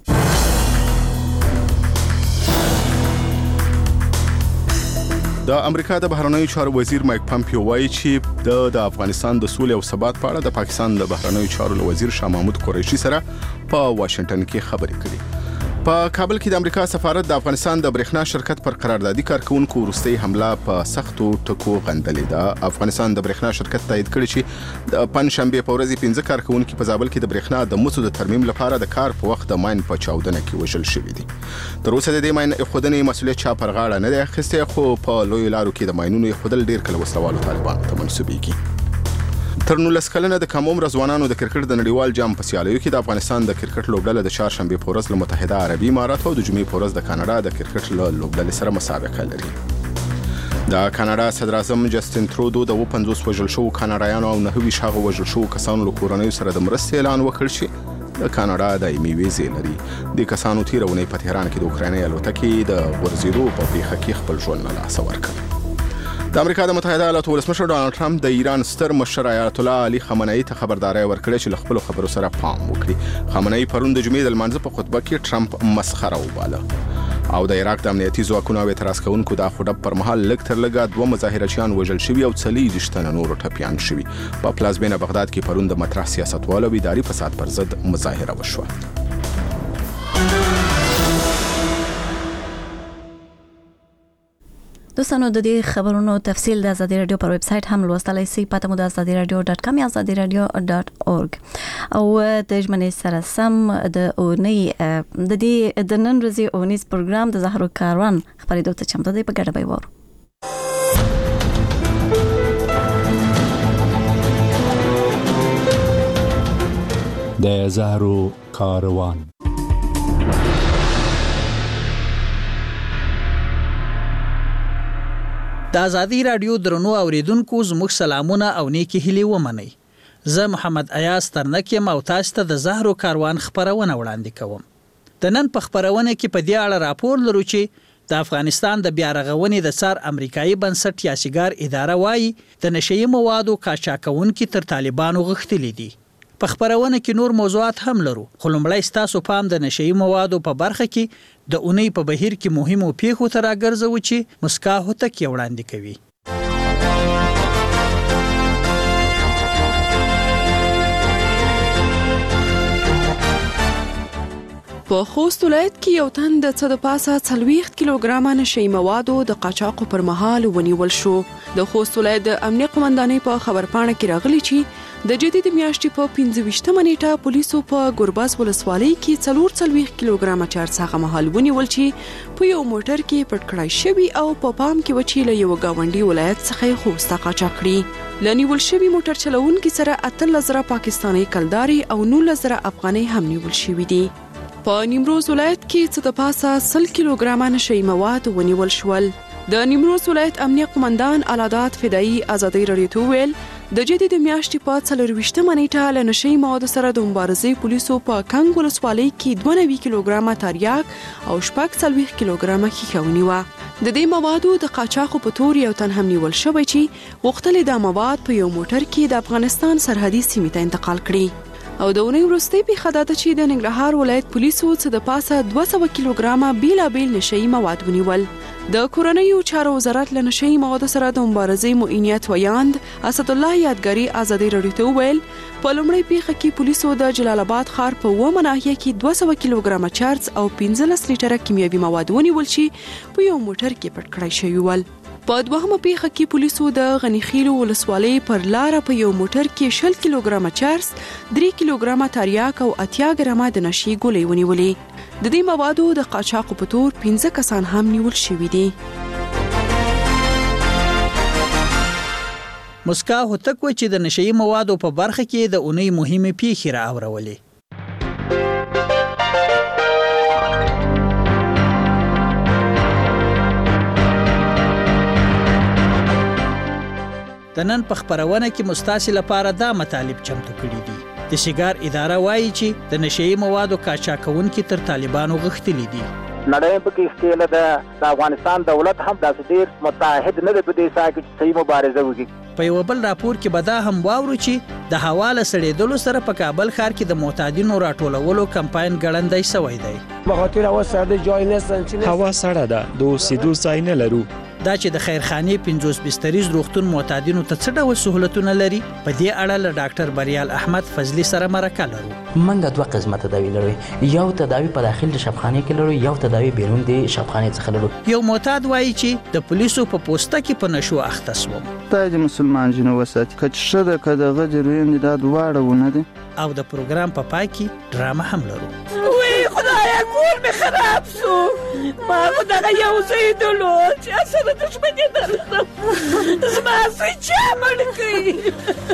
د امریکا د بهرنیو چارو وزیر مایک پامپیو وایي چې د افغانستان د سولې او ثبات په اړه د پاکستان د بهرنیو چارو وزیر شاه محمود قریشي سره په واشنگټن کې خبرې کړې. په کابل کې د امریکا سفارت د افغانستان د برېښنا شرکت پر قراردادي کارکونکو وروستۍ حمله په سختو ټکو غندلې ده. افغانستان د برېښنا شرکت تایید کړی چې د پنځشنبه په ورځ 15 کارکونکو په زابل کې د برېښنا د مسو د ترمیم لپاره د کار په وخت د ماین په چاودنه کې وژل شوی دي. تر اوسه د دې ماین خودنې مسؤلیت چا پر غاړه نه دی اخیستی خو په لوی لارو کې د ماینونو خودل ډیر کله وسلوالو طالبانو ته منسوبېږي. تر 19 کلنه د کم عمر ځوانانو د کرکټ د نړیوال جام په سیالیو کې د افغانستان د کرکټ لوبډله د چهارشنبه په ورځ له متحده عربي اماراتو او د جمعې په ورځ د کاناډا د کرکټ لوبډلې سره مسابقه لري. د کاناډا صدر اعظم جسټین ترودو د 50 وژل شوو کاناډایانو او 9 شاغو وژل شوو کسانو له کورنۍ سره د مرستې اعلان وکړ چې د کاناډا دایمي ویزې لري. د کسانو تیرونې په تهران کې د اوکرایني الوتکې د ورزيدو په پیښه کې خپل ژوند له لاسه ورکړ. د امریکا د متحده ایالاتو ولسمشر ډانلډ ټرمپ د ایران ستر مشر آیت الله علي خامنه‌ای ته خبرداري ورکړه چې خپل خبرو سره پام وکړي. خامنه‌ای پرون د جمعې د لمانځه په خطبه کې ټرمپ مسخره وباله او د عراق د امنیتي ځواکونو او اعتراض کوونکو د خډب پر مهال لږ تر لږه 2 مظاهرچیان وژل شوي او 40 تنه نور ټپيان شوي. په پلازمینه بغداد کې پرون د مطرح سیاستوالو او اداري فساد پر ضد مظاهره وشوه. دوستانو د دې خبرونو تفصیل د ازادي رادیو پر ویب سټ هم لوستلای شئ پته مو د azadiradio.com یا azadiradio.org او د ژمنې سره سم د اونۍ د دې د نن ورځې اونیز پروګرام د زهرو کاروان خبرېدو ته چمتو دی په ګډه به وورو. د زهرو کاروان د ازادي رادیو درنو اوریدونکو زموږ سلامونه او نیکی هیلې ومنئ. زه محمد ایاز ترنک یم او تاسو ته د زهرو کاروان خبرونه وړاندې کوم. د نن په خبرونه کې په دې اړه راپور لرو چې د افغانستان د بیا رغونې د څار امریکایي بنسټ یا سیګار اداره وایي د نشئی موادو قاچاقونکو تر طالبانو غښتلي دي. په خبرونه کې نور موضوعات هم لرو خو لومړی ستاسو پام د نشئی موادو په برخه کې د اونۍ په بهیر کې مهمو پیښو ته راګرځو چې مسکا هوتک وړاندې کوي. په خوست ولایت کې یو تن د څه د پاسه 40 کیلوګرام نشئی موادو د قاچاقو پر مهال ونیول شو. د خوست ولایت د امنیه قومندانۍ په خبرپاڼه کې راغلي چې د جدید میاشتې په 25مه نیټه پولیسو په ګورباز ولسوالۍ کې 44 کیلوګرام چارڅاغه مهال ونیول چې په یو موټر کې پټ کړای شوی او په پام کې وچی له یو گاونډي ولایت څخه خوست قاچاق کړي. لنیول شوی موټر چلوونکي سره 18,000 پاکستاني کلداري او 19,000 افغاني هم نیول شوی دي. په نیمروز ولایت کې څه د پاسه 100 کیلوګرام نشئی مواد ونیول شول. د نیمروز ولایت امنیه قومندان علادات فدایی ازادي رادیو ته ویل د جدي د میاشتې په 24مه نیټه له نشي موادو سره د مبارزې پولیسو په کنګ ولسوالۍ کې 92 کیلوګرامه تریاک او 40 کیلوګرامه ښیښه ونیوه. د دې موادو د قاچاقو په تور یو تن هم نیول شوی چې غوښتل د مواد په یو موټر کې د افغانستان سرحدي سیمې ته انتقال کړي. او د اونۍ وروستۍ پیښه دا ده چې د ننګرهار ولایت پولیسو څه د پاسه 200 کیلوګرامه بیلابیل نشي مواد ونیول. د کورنیو چارو وزارت له نشي موادو سره د مبارزې معینیت ویاند اسد الله یادګاری ازادي رادیو ته ویل په لومړۍ پیښه کې پولیسو د جلال آباد ښار په 2 ناحیه کې 200 کیلوګرامه چارج او 15 لیټره کیمیاوي مواد ونیول چې په یو موټر کې پټ کړای شوی ول. په دوهمه پیښه کې پولیسو د غنیخیلو ولسوالۍ پر لار په یو موټر کې 60 کیلوګرامه چارج، 3 کیلوګرامه تریاک او 80 ګرامه د نشي ګولۍ ونیولې. د دې موادو د قاچاقو په تور 15 کسان هم نیول شوي دي. مسکا هوتک و چې د نشي موادو په برخه کې د اونۍ مهمه پیښه را اورولې. د نن په خبرونه کې مستاسي لپاره دا مطالب چمتو کړي دي. د سیګار اداره وایي چې د نشي موادو قاچاقونکي تر طالبانو غښتلي دي. نړۍ په کې سکیل د افغانستان دولت هم داسې ډیر متحد نه دی په دې ساحه کې چې صحیح مبارزه وکړي. په یو بل راپور کې به دا هم واورو چې د حواله سړېدلو سره په کابل ښار کې د معتادینو راټولولو کمپاین ګړندی شوی دی. بخاطر هوا سړه جای نستن، هوا سړه ده، د اوسېدو ځای نه لرو. دا چې د خیرخانې 50 بستریز روغتون معتادینو ته څه ډول سہولتونه لري، په دې اړه له ډاکټر بریال احمد فضلی سره مرکه لرو. منګه دوه قسمه تداوی لرو، یو تداوی په داخل د شفخانه کې لرو، یو تداوی بیرون د شفخانه څخه لرو. یو معتاد وایي چې د پولیسو په پوسټه کې په نشو اخته سوم. د مسلمان جنو وسات کچ شده کده غجروین د دواړه ونه دي. او د پروګرام په پای کې ډرامه هم لرو. وی خدایا کور می خراب سو، ما خدای یو زیدلو چې اصله دشمنی درته زما سي چا مړ کړی.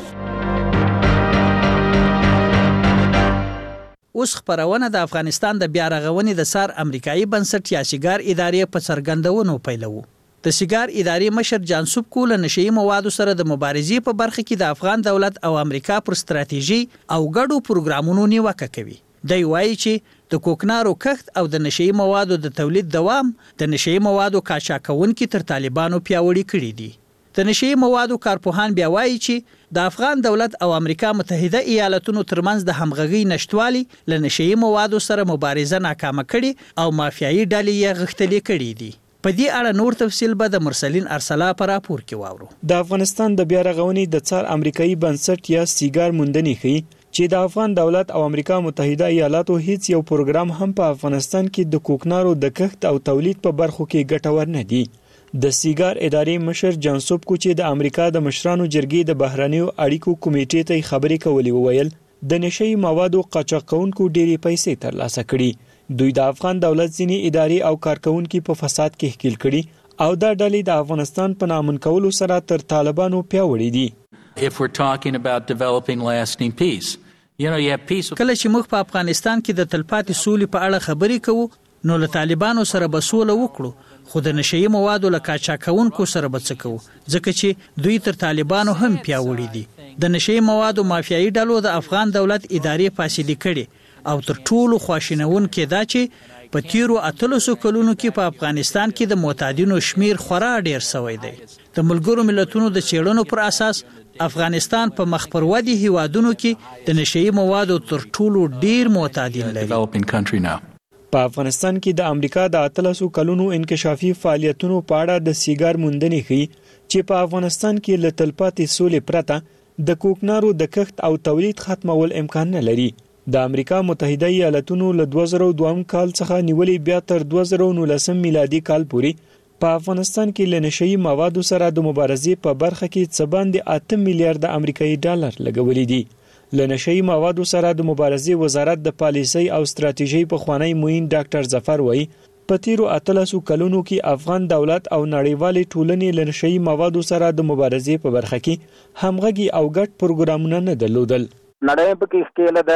اوس خبرونه د افغانستان د بیا رغونې د سار امریکایي بنسټ یا سیګار ادارې په څرګندونو پیلوو. د سیګار ادارې مشر جانسوب کول نشي موادو سره د مبارزې په برخه کې د افغان دولت او امریکا پر ستراتیژي او ګډو پروګرامونو نیوکه کوي. دی وایي چې د کوکنارو کښت او د نشي موادو د تولید دوام د نشي موادو قاچاقونکي تر طالبانو پیاوړي کړي دي. د نشي موادو کارپوهان بیا وایي چې د افغان دولت او امریکا متحده ایالاتونو ترمنځ د همغږي نشټوالي له نشي موادو سره مبارزه ناکامه کړي او مافیایي ډلې یې غښتلې کړي دي. په دې اړه نور تفصیل به د مرسلین ارسلا پر راپور کې واورو. د افغانستان د بیا رغونې د څار امریکایي بنسټ یا سیګار موندنې ښيي چې د افغان دولت او امریکا متحده ایالاتو هیڅ یو پروګرام هم په افغانستان کې د کوکنارو د کښت او تولید په برخو کې ګټور نه دی. د سیګار ادارې مشر جانسوب کو چې د امریکا د مشرانو جرګې د بهرنیو اړیکو کمیټې ته خبرې کولې وویل د نشي موادو قاچاقونکو ډېری پیسې ترلاسه کړي. دوی د افغان دولت ځینی ادارې او کارکونکو په فساد کې ښکیل کړي او دا ډلې د افغانستان په نامن کولو سره تر طالبانو پیاوړي دي. If we're talking about developing lasting peace, you know, you have peace. کله چې موږ په افغانستان کې د تلپاتې سولې په اړه خبرې کوو نو له طالبانو سره به سوله وکړو، خو د نشي موادو له قاچاقونکو سره به څه کوو ځکه چې دوی تر طالبانو هم پیاوړي دي. د نشي موادو مافیایي ډلو د افغان دولت ادارې فاسدې کړي او تر ټولو خواشینون کې دا چې په تیرو 13 کلونو کې په افغانستان کې د معتادینو شمیر خورا ډیر شوی دی. د ملګرو ملتونو د چیرونو پر اساس افغانستان په مخ پر ودی هیوادونو کې د نشي موادو تر ټولو ډیر معتادین لري. په افغانستان کې د امریکا د 13 کلونو انکشافي فعالیتونو په اړه د سیګار موندنې ښيي چې په افغانستان کې له تلپاتې سولې پرته د کوکنارو د کښت او تولید ختمول امکان نه لري. د امریکا متحده ایالاتونو له 2002 کال څخه نیولې بیا تر 2019 میلادي کال پورې په افغانستان کې له نشي موادو سره د مبارزې په برخه کې څه باندې 8 میلیارډ امریکایي ډالر لګولې دي. له نشي موادو سره د مبارزې وزارت د پالیسۍ او ستراتیژۍ په خوانی موین ډاکټر ظفر وایي په تیرو 13 کلونو کې افغان دولت او نړیوالې ټولنې له نشي موادو سره د مبارزې په برخه کې همغږي او ګډ پروګرامونه نه درلودل. نړۍ په کې سکیل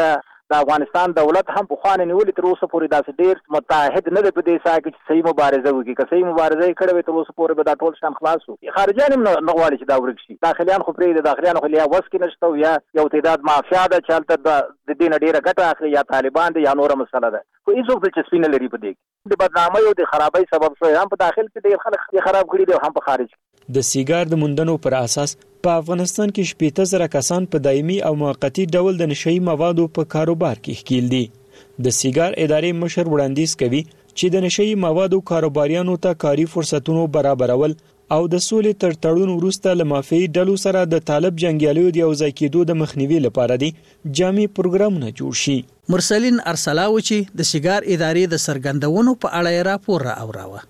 د افغانستان دولت هم په خوانه نیولې تر اوسه پورې داسې ډیر متحد نه دی په دې ساحه کې چې صحیح مبارزه وکړي. که صحیح مبارزه یې کړې وي تر اوسه پورې به دا ټول شان خلاص وي. خارجيان هم نه غواړي چې دا ورک شي. داخليان خو پرې د داخليان خو لیا وس کې نشته یا یو تعداد مافیا ده چې هلته د دې نه ډیره ګټه اخلي یا طالبان دي یا نوره مسله ده. خو هیڅوک دلچسپي نه لري په دې کې. د بدنامۍ او د خرابۍ سبب شوی هم په داخل کې ډیر خلک خراب کړي دي هم په خارج کې. د سیګار د موندنو پر اساس په افغانستان کې 18000 کسان په دایمي او موقتی ډول د نشئی موادو په کاروبار کې ښکیل دي. د سیګار ادارې مشر وړاندیز کوي چې د نشئی موادو کاروباریانو ته کاري فرصتونو برابرول او د سولې تر تړون وروسته له مافیایي ډلو سره د طالب جنگیالیو د یوځای کېدو د مخنیوي لپاره دي جامع پروګرامونه جوړ شي. مرسلین ارسلاو چې د سیګار ادارې د سرګندونو په اړه راپور راوړاوه.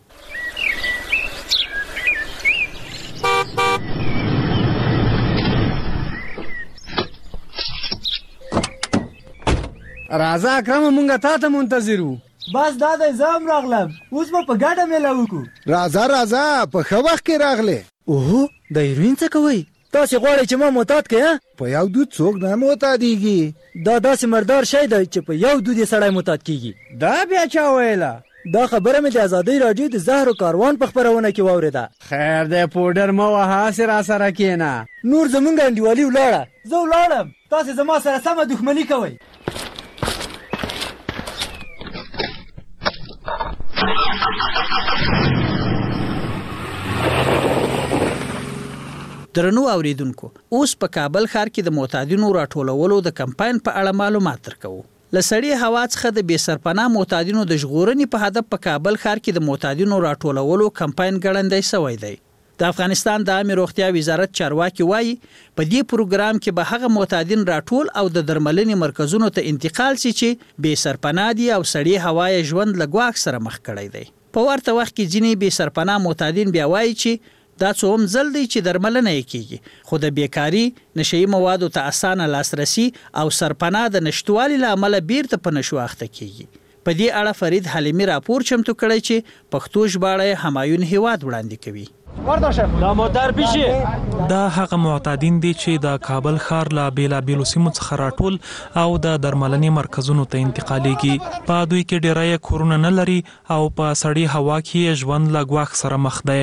راځه اکرم مونږه تا ته منتظر وو. بس دا د زم راغلم اوس په ګډه میله وکړو. راځه په ښه وخت کې راغله. اوه د هیروین څه کوي؟ تاسو غواړئ چې ما معتاد کړئ؟ په یو دود څوک نه معتادیږي. دا داسې مردار شی دی چې په یو دود یې سړی معتاد کیږي. دا بیا چا ویله؟ دا خبره مې د ازادۍ راډیو د زهر کاروان په خبرونه کې واوریده. خیر دی پودر مو وهاسې را سره کېنه. نور زمونږ انډیوالي ولاړه. زه ولاړم تاسو زما سره سمه دښمني کوئ. درنو اوریدونکو اوس په کابل ښار کې د معتادینو راټولولو د کمپاین په اړه معلومات درکوو. لسړی هوا څخه د بې سرپناه معتادینو د ژغورنې په هدف په کابل ښار کې د معتادینو راټولولو کمپاین ګړندی شوی دی. د افغانستان د عامه روغتیا وزارت چارواکي وایي په دې پروګرام کې به هغه معتادین راټول او د درملنې مرکزونو ته انتقال شي چې بې سرپناه دي او سړی هوا یې ژوند له ګواښ سره مخ کړی دی. په ورته وخت کې ځینې بې سرپناه معتادین بیا وایي چې دا څو هم ځل دی چې درملنه یې کیږي خو د بیکاری نشئی موادو ته اسانه لاسرسي او سرپناه د نشټوالي له امله بیرته په نشو اخته کیږي. په دې اړه فرید حلیمی راپور چمتو کړی چې پښتو ژباړه همایون هیواد وړاندې کوي. دا هغه معتادین دي چې د کابل ښار له بیلابیلو سیمو څخه راټول او د درملنې مرکزونو ته انتقالیږي. په دوی کې ډیری کورونه نه لري او په سړی هوا کې ژوند له ګواښ سره مخ دی.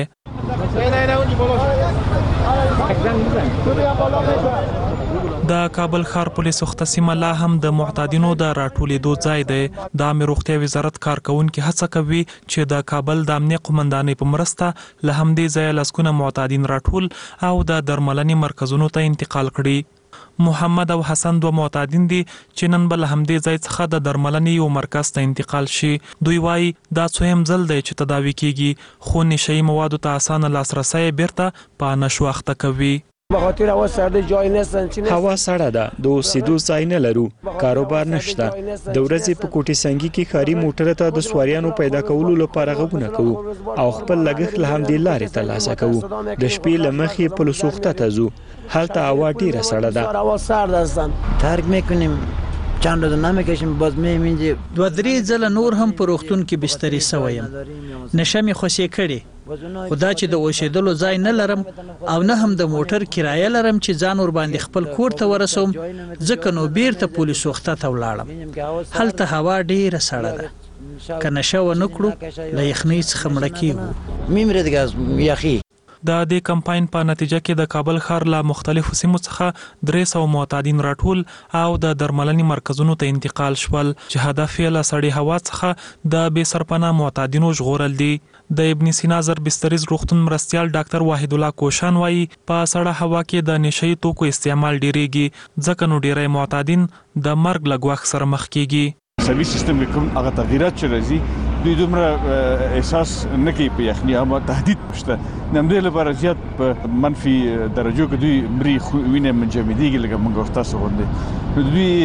د کابل ښار پولیس وخته سیمه لا هم د معتادینو د راټولېدو ځای دی. د عامه روغتیا وزارت کارکونکي هڅه کوي چې د کابل د امنیه قومندانۍ په مرسته له همدې ځایه لسګونه معتادین راټول او د درملنې مرکزونو ته انتقال کړي. محمد او حسن دوه معتادین دي چې نن به له همدې ځای څخه د درملنې یو مرکز ته انتقال شي. دوی وایي دا څویم ځل دی چې تداوي کیږي خو نشئی موادو ته اسانه لاسرسی بیرته په نشو اخته کوي. بخاطر هوا سرده جای نستن چی هوا سړه ده د اوسېدو ځای نه لرو کاروبار نشته. د ورځې په کوټې سنگي کې ښاري موټر ته د سواریانو پیدا کولو لپاره غوونه کوو او خپل لګښت له همدې لارې ترلاسه کوو. د شپې له مخې پل سوخته ته ځو هلته هوا ډیره سړه ده. هوا سرد هستن ترک میکنیم چند روز نمیکشیم باز میمینیم. دوه درې ځله نور هم په روغتون کې بسترې سویم. نشه مې خوشې کړې خدا چې د اوسېدلو ځای نه لرم او نه هم د موټر کرایه لرم چې ځان ور باندې خپل کور ته ورسوم ځکه نو بیرته پولیس وخته ته ولاړم. هلته هوا ډیره سړه ده که نشه ونه کړو له یخنۍ څخه مړه کیږو. میمره دیگه از یخی. د دې کمپاین په نتیجه کې د کابل ښار له مختلفو سیمو څخه 300 معتادین راټول او د درملنې مرکزونو ته انتقال شول چې هدف یې له سړې هوا څخه د بې سرپناه معتادینو ژغورل دي. د ابن سینا زر بستریز روغتون مرستیال ډاکټر واحد الله کوشان وایي په سړه هوا کې د نشئی توکو استعمال ډیریږي ځکه نو ډیری معتادین د مرګ له ګواښ سره مخ کیږي. سرویس سیستم کوم هغه تغیرات چې راځي دوی دومره احساس نه کوي په یخنۍ اما تهدید شته. نمدې لپاره زیات په منفي درجو کې دوی مري وینه منجمديږي لکه موږ تاسو غوندي.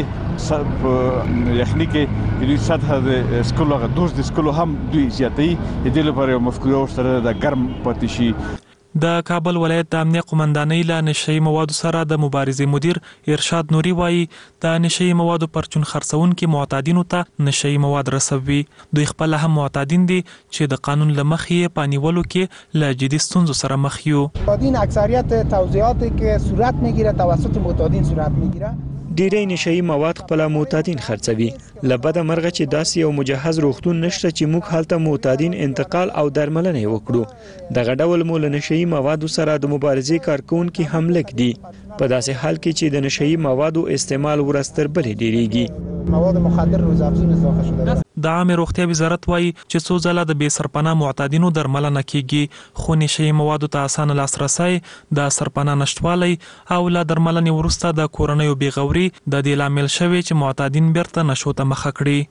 دوی په یخنۍ کې دوی سطح د سکولو غو دوز د سکولو هم دوی زیاتې دې لپاره مفکوره ورسره د ګرم پاتې شي. د کابل ولایت د امنیه قومندانۍ له نشئی موادو سره د مبارزې مدیر ارشاد نوري وایي د نشئی موادو پرچون خرڅونکي معتادینو ته نشئی مواد رسوي. دوی خپل هم معتادین دي چې د قانون له مخې په نیولو کې له جدي ستونزو سره مخ یو. معتادین اکثریت توزیعاتی که صورت میگیره توسط معتادین صورت میگیره. ډیری نشئی مواد خپل معتادین خرڅوي. لبد مرغه چې داسې یو مجهز روغتون نشته چې موږ هلته معتادین انتقال او درملنه وکړو. دغه ډول مول نشئی موادو سره د مبارزې کارکونکي هم لګ دي. په داسې حال کې چې د نشئی موادو استعمال ورستر بلې ډیریږي. مواد مخدر روز افزون اضافه شده. د عامه روغتیا وزارت وایي چې څو ځله د بې سرپناه معتادینو درملنه کیږي، خو نشئی موادو ته اسانه لاسرسی، د سرپناه نشټوالی او له درملنې وروسته د کورنیو بېغوري د دې لامل شوی چې معتادین بیرته نشو ته مخه کړي.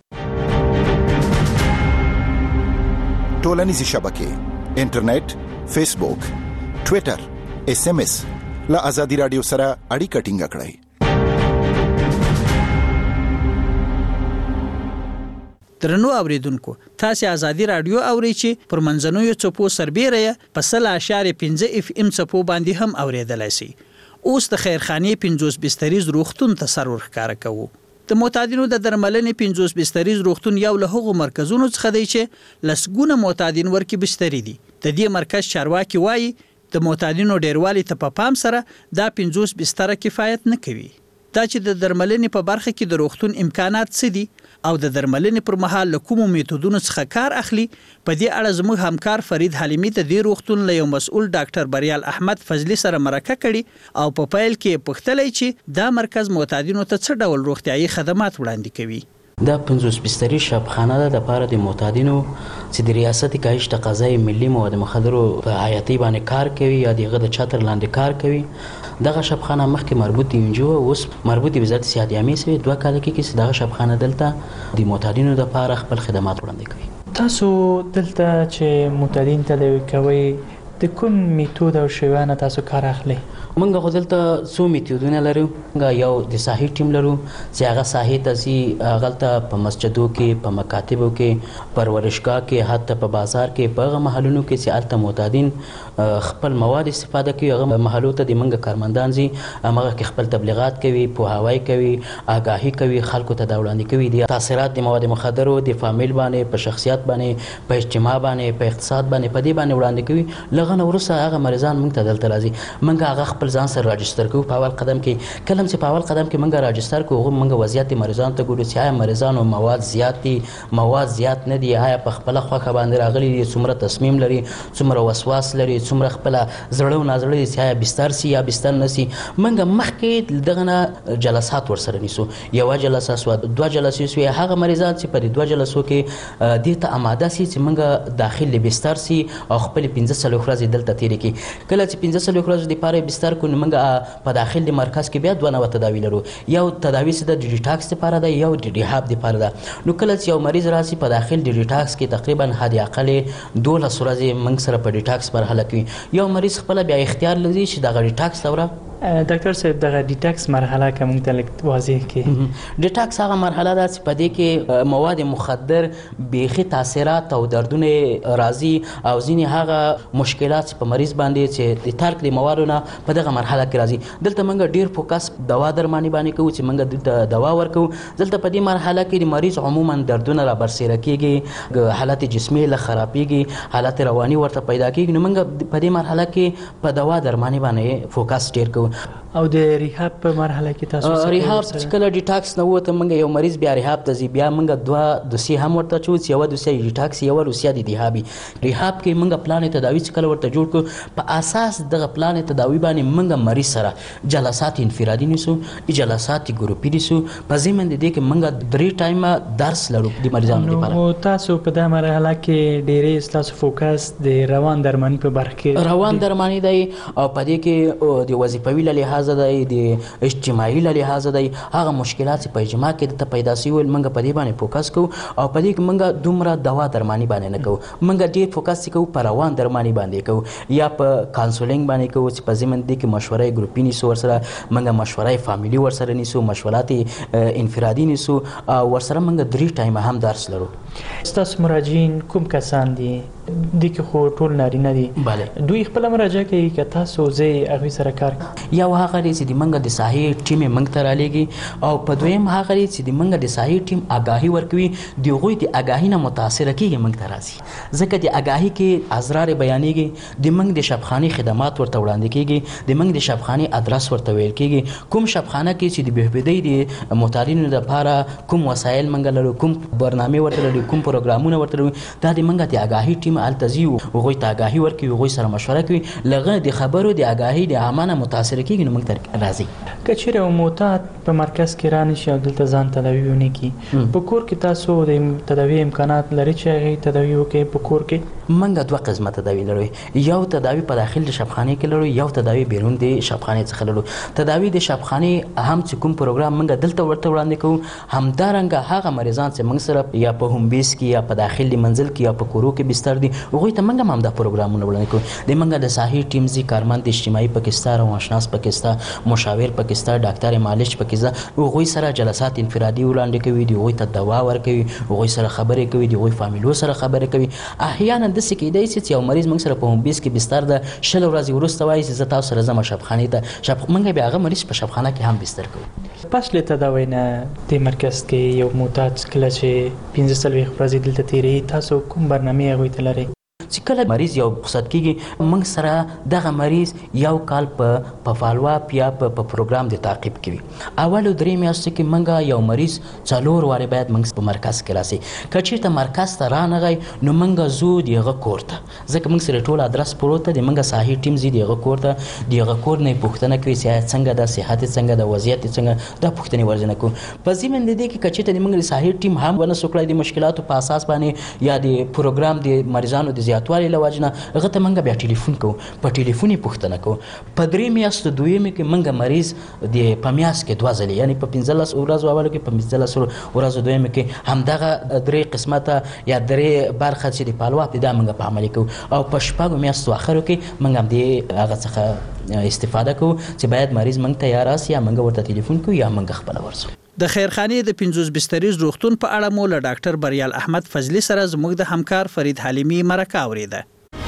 ټولنیزې شبکې، انټرنیټ، فیسبوک، ټویټر، SMS له آزادي رادیو سره اړیکه ټینګه کړئ. درنو اوریدونکو، تاسو آزادي رادیو اورئ چې پر منځنوي چپو سربېره په 0.5 FM چپو باندې هم اوریدلای شئ. اوس د خیرخانې 50 بستریز روغتون تصور ښکار کوو. د معتادینو د درملنې 50 بستریز روغتون یو له هغو مرکزونو څخه دی چې لسګونه معتادین ورکې بسترې دي. د دې مرکز چارواکي وایي د معتادینو ډیروالي ته په پام سره دا 50 بستره کفایت نه کوي. دا چې د درملنې په برخه کې د روغتون امکانات څه دي او د درملنې پر مهال له کومو میتودونو څخه کار اخلي، په دې اړه زموږ همکار فرید حلیمی د دې روغتون له یو مسؤل ډاکټر بریال احمد فضلی سره مرکه کړي او په پیل کې پوښتلی چې دا مرکز معتادینو ته څه ډول روغتیايي خدمات وړاندې کوي. دا 50 بستری شبخانه ده د پاره د معتادینو چې د ریاست کاهش تقاضای ملي مواد مخدرو په حیاتي باندې کار کوي یا دغه د چتر لاندې کار کوي. دغه شبخانه مخکې مربوطه انجو اوس مربوطه وزارت صحت عامه سوي 2 کال کې چې دغه شبخانه دلته د معتادینو د پاره خپل خدمات وړاندې کوي. تاسو دلته چې معتادین ته کوي د کوم میتود او شیوانه تاسو کار اخلي؟ موږ خو دلته څو میتودونه لرو. یو د صحي ټیم لرو چې هغه صحي تاسي غلطه په مسجدو کې، په مکاتبو کې، پرورشګاه کې، حتی په بازار کې، په هغه محلونو کې چې الته معتادین خپل مواد استفاده کوي، هغه محلو ته د منګه کارمندان زی هغه کې خپل تبلیغات کوي، پوهاوی کوي، آگاهی کوي، خلکو ته دا وړاندې کوي د تاثیرات د مواد مخدرو د فامیل باندې، په شخصیت باندې، په اجتماع باندې، په اقتصاد باندې، په دې باندې وړاندې کوي. لغه نو ورسره هغه مریضان موږ ته دلته راځي، موږ هغه خپل ځان سره راجستر کوو. په اول قدم کې کلم چې په اول قدم کې موږ راجستر کوو، هغه موږ وضعیت مریضان ته ګورو چې آیا مریضانو مواد زیات دي، مواد زیات نه دي، آیا په خپل خوخه باندې راغلي دي، څومره تصمیم لري، څومره وسواس لري، څومره خپل زړه او نازړه دي چې آیا بستر سي یا بستر نسی. موږ مخکې دغه جلسات ورسره نیسو، یو جلسه سو، 2 جلسې سو، هغه مریضان چې په 2 جلسو کې د ته آماده سي چې موږ داخل بستر سي او خپل 15 ورځې دلته تیر کی. کله چې 15 ورځې د پاره بستر کو موږ په داخل د مرکز کې بیا 2 نوع تداوی لرو. یو تداوی چې د ډیټاکس لپاره ده، یو د ریهاب لپاره ده. نو کله چې یو مریض راسي په داخل د ډیټاکس کې تقریبا حد اقل 12 ورځې موږ سره په ډیټاکس مرحله کې یو مریض خپل بیا اختیار لري چې د ډیټاکس دوره ډاکټر صاحب دغه ډیټاکس مرحله کوم ته لیک واضح کې. ډیټاکس هغه مرحله ده چې په دې کې مواد مخدر بیخي تاثیرات او دردونه راځي او ځینې هغه مشکلات په مریض باندې چې د ترک د موادونو په دغه مرحله کې راځي. دلته موږ ډیر فوکس دوا درمانی باندې کوو چې موږ د دوا ورکو. دلته په دې مرحله کې د مریض عموما دردونه را برسېره کیږي، حالت جسمي له خرابېږي، حالت رواني ورته پیدا کیږي. نو موږ په دې مرحله کې په دوا درمانی باندې فوکس ډیر کوو. او د ریهاب په مرحله کې تاسو ریهاب کله ډیټاکس نه وته موږ یو مریض بیا ریهاب ته ځي، بیا موږ 2 دوسي هم ورته چو چې یو دوسي ډیټاکس یو روسیا د ریهابي. ریهاب کې موږ پلان تداوی چې کله ورته جوړ کو، په اساس دغه پلان تداوی باندې موږ مریض سره جلسات انفرادي نیسو، جلسات ګروپي نیسو. په ضمن دې کې موږ 3 ټایمه درس لرو د مریضانو لپاره. نو تاسو په دغه مرحله کې ډېرې تاسو فوکس د روان درمانی په برخه کې روان درمانی دی او په دې کې د وظیفوي لحاظ دی، د اجتماعي لحاظ دی، هغه مشکلات په اجتماع کې د پیدا شوي موږ په دې باندې فوکس کوو او په دې کې موږ دومره دوا درمانی باندې نه کوو. موږ ډېر فوکس کوو په روان درمانی باندې کوو یا په کانسولینګ باندې کوو چې په ضمن دې کې مشورې ګروپي نیسو، ورسره موږ مشورې فامیلی ورسره نیسو، مشورات انفرادي نیسو او ورسره موږ 3 ټایمه هم درس لرو. تاسو مراجعین کوم کسان دي؟ د کې خو ټول نارینه دي. بله. دوی خپل مراجعه کوي که تاسو زه هغه سره کار یو هغه دی چې د منګه د ساحې ټیم منګ ته رالېږي او په دویم هغه دی چې د منګه د ساحې ټیم آگاهي ورکوي د هغوی د آگاهي نه متاثر کېږي منګ ته راځي ځکه د آگاهي کې اسرار بیانېږي د منګ د شبخاني خدمات ورته وړاندې کېږي د منګ د شبخاني ادرس ورته ویل کېږي کوم شبخانه کې چې د بهبودۍ د متعلینو لپاره کوم وسایل منګ لرو کوم برنامه ورته لري کوم پروګرامونه ورته لري دا د منګه د آگاهي ټیم التزي هغوی ته آگاهي ورکوي هغوی سره مشوره کوي لغه د خبرو د آگاهي د عامه متاثر کېږي نو منګ ته راځي که چیرې یو معتاد په مرکز کې رانشي او دلته ځان تداوي ونه کړي په کور کې تاسو د تداوي امکانات لري چې هغې تداوي وکړي په کور کې منګه دوه قسمه تداوي لرو یو تداوي په داخل د شبخانه کې لرو یو تداوي بیرون د شبخانه څخه لرو تداوي د شبخانه هم چې کوم پروګرام منګه دلته ورته وړاندې کوو همدارنګه هغه مریضان چې منګ سره یا په هوم بیس کې یا په داخل د منزل کې یا په کورو کې بستر دي هغوی ته منګه هم دا پروګرامونه وړاندې کوو د منګه د ساحې ټیم زی کارمند اجتماعي پاکستان او آشناس پاکستان مشاور پاکستان ډاکټر مالش پاکستان هغوی سره جلسات انفرادي وړاندې کوي دی هغوی ته دوا ورکوي هغوی سره خبرې کوي دی هغوی فامیلو سره خبرې کوي احیانا داسې کیدای شي چې یو مریض موږ سره په هوم بیس کې بستر ده شل ورځې وروسته وایي چې زه تاسو سره ځم شبخانې ته موږ بیا هغه مریض په شبخانه کې هم بستر کوو پس له تداوی نه د مرکز کې یو معتاد کله چې 15 ورځې دلته تیري تاسو کوم برنامه هغوی ته لرئ چې کله مریض یو رخصت کیږي موږ سره دغه مریض یو کال په فالو اپ یا په پروګرام د تعقیب کوي اول درې میاشتې کې موږ یو مریض څلور واره باید موږ په مرکز کې راسي که چېرته مرکز ته رانغی نو موږ زو دغه کور ته ځکه موږ سره ټول ادرس پروت دی موږ صحیح ټیم زی دغه کور ته دغه کور نه پوښتنه کوي چې څنګه د صحت څنګه د وضعیت څنګه دا پوښتنې ورځنه کوو په ضمن دي کې که چېرته موږ صحیح ټیم هم ونه سوکړای د مشکلاتو په اساس باندې یا د پروګرام د مریضانو د زیاتوالي لوجنه هغه ته منګه بیا ټلیفون کوو په ټلیفون پوښتنه کوو په درې میاشتو دویمه کې منګه مریض د پمیاس کې دوه ځلې یعنی په 15 ورځو اول کې په 15 ورځو دویمه کې همدغه درې قسمته یا درې برخه چې د پالوا په دا منګه په عملي کوو او په شپږو میاشتو اخرو کې منګه هم د هغه څخه استفاده کوو چې باید مریض منګ ته یا راسي یا منګه ورته ټلیفون کوو یا منګه خپل ورسو د خیرخانې د 50 بستریز روغتون په اړه مو له ډاکټر بریال احمد فضلی سره زموږ د همکار فرید حلیمی مرکه اوریده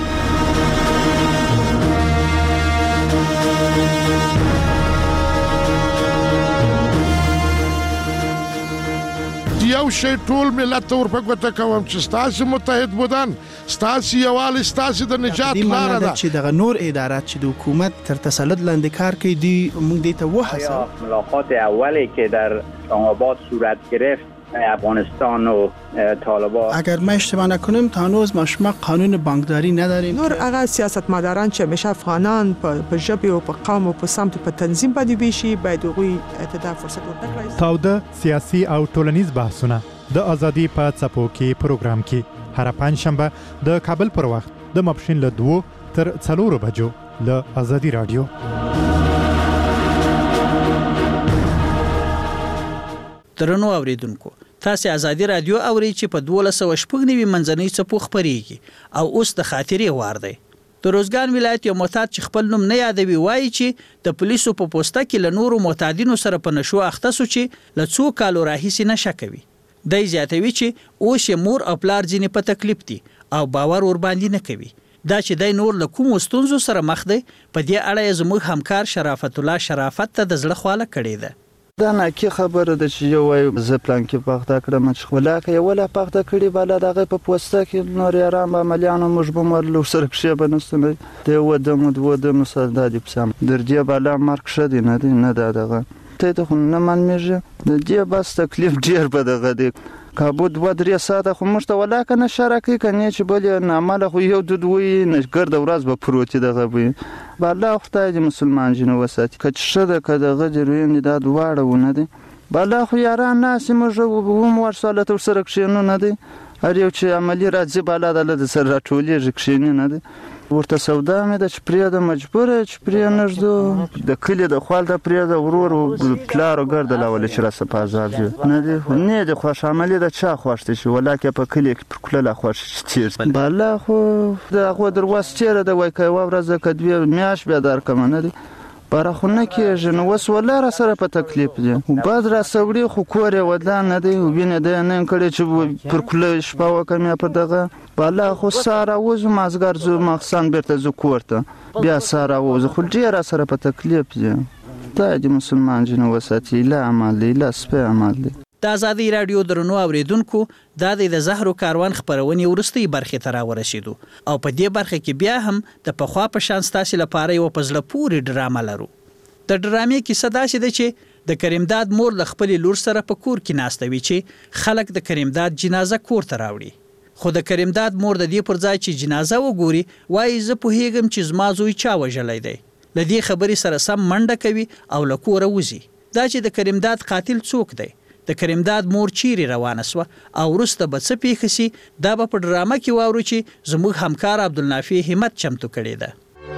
یو شی ټول ملت ته ورپګوته کوم چې ستاسو متحد بودن ستاسو یووالی ستاسو د نجات لاره ده چې دغه نور ادارات چې د حکومت تر تسلط لاندې کار کوي دی موږ دې ته وحسه ملاقات اولی که در اسلام‌آباد صورت گرفت افغانستان و طالبان اگر ما اشتباه نکنیم تا هنوز ما قانون بانکداری نداریم نور هغه سیاستمداران چې همیشه افغانان په ژبه او په قوم او په سمت په تنظیم باندې بشي باید هغوی ته فرصت ورکړي تاوده سیاسي او ټولنیز بحثونه د ازادي په څپو کې پروګرام کې هر پنځشنبه د کابل پر وخت د ماپښین له 2 تر 4 بجو له ازادي رادیو درنو اوریدونکو تاسو ازادي رادیو اوري چې په 1290 منځنۍ څپو خبريږي او اوس د خاطرې وار دی د روزګان ولایت یو معتاد چې خپل نوم نه یادوي وایي چې د پولیسو په پوسټه کې له نورو معتادینو سره په نشو اخته سو چې له څو کالو راهیسې نشه کوي دای زیاتوي چې اوس یې مور او پلار ځینې په تکلیف دي او باور ور باندې نه کوي دا چې دای نور له کوم ستونزو سره مخ دی په دې اړه زموږ همکار شرافت الله شرافت ته د زړه خواله کړې ده دا نه کی خبره ده چې یو وای ز پلان کې پخته کړم چې ولاکه یو ولا پخته کړي بالا دغه په پوسټه کې نور آرام عملیانو مش به مر لو سره کښه بنستنه ته ودم سره د دې پسام درجه بالا مارک شدي نه دغه ته ته نه من میږي د دې بس تکلیف ډیر به دغه دی کابو 2-3 ساعته خو مشته ولاکه نه شارکې کني چې بل نه عمل خو یو د دوی نه ګرد ورځ به پروت دغه وي بالا خدای دې مسلمان جنو وساتي کچ شده کداغه جرویم دا دواړه ونه دي بالا خو یاران ناس موږ هم ورساله تر سره کښینو نه دي هر یو چې عملی راځي بالا د سره ټولې کښینې نه دي ورته سودا مې د چپریا د مجبور چپریا نشدو د کلی د خپل د پریا د ورور پلار ګرد لاول چې را سپازار دي نه د خوش عملی د چا خوشته شي ولکه په کلی پر کله خوش چیر بالا خو د خو درواس چیرې د وای کوي ورځ کډوی میاش به در کوم نه دي پراخونه کېږي نو اوس ولا را سره په تکلیف دي بعد را سوړي خو کور یې ودان نه دی وینې دی نه کړی چې پر کله شپه وکم یا په دغه بالا خو ساره وز مازګر زو مخسن بیرته زو کوړته بیا ساره وز خو ډیر را سره په تکلیف دي دا د مسلمان جن وساتي لا عمل دی لا سپه عمل دی د ازادي رادیو درنو اوریدونکو دا د زهرو کاروان خبرونې ورستۍ برخې ته راورسېدو او په دې برخه کې بیا هم د پخوا په شان ستاسو لپاره یو په زړه پورې ډرامه لرو د ډرامې کیسه داسې ده چې د کریمداد مور له خپل لور سره په کور کې ناسته وي چې خلک د کریمداد جنازه کور ته راوړي خو د کریمداد مور د دې پر ځای چې جنازه وګوري وایي زه پوهیږم چې زما زوی چا وژلی دی له دې خبرې سره سم منډه کوي او له کوره وځي دا چې د کریمداد قاتل څوک دی د کریمداد مور چیرې روانه سوه او وروسته به څه پیښه سي دا به په ډرامه کې واورو چې زموږ همکار عبدالنافع همت چمتو کړې ده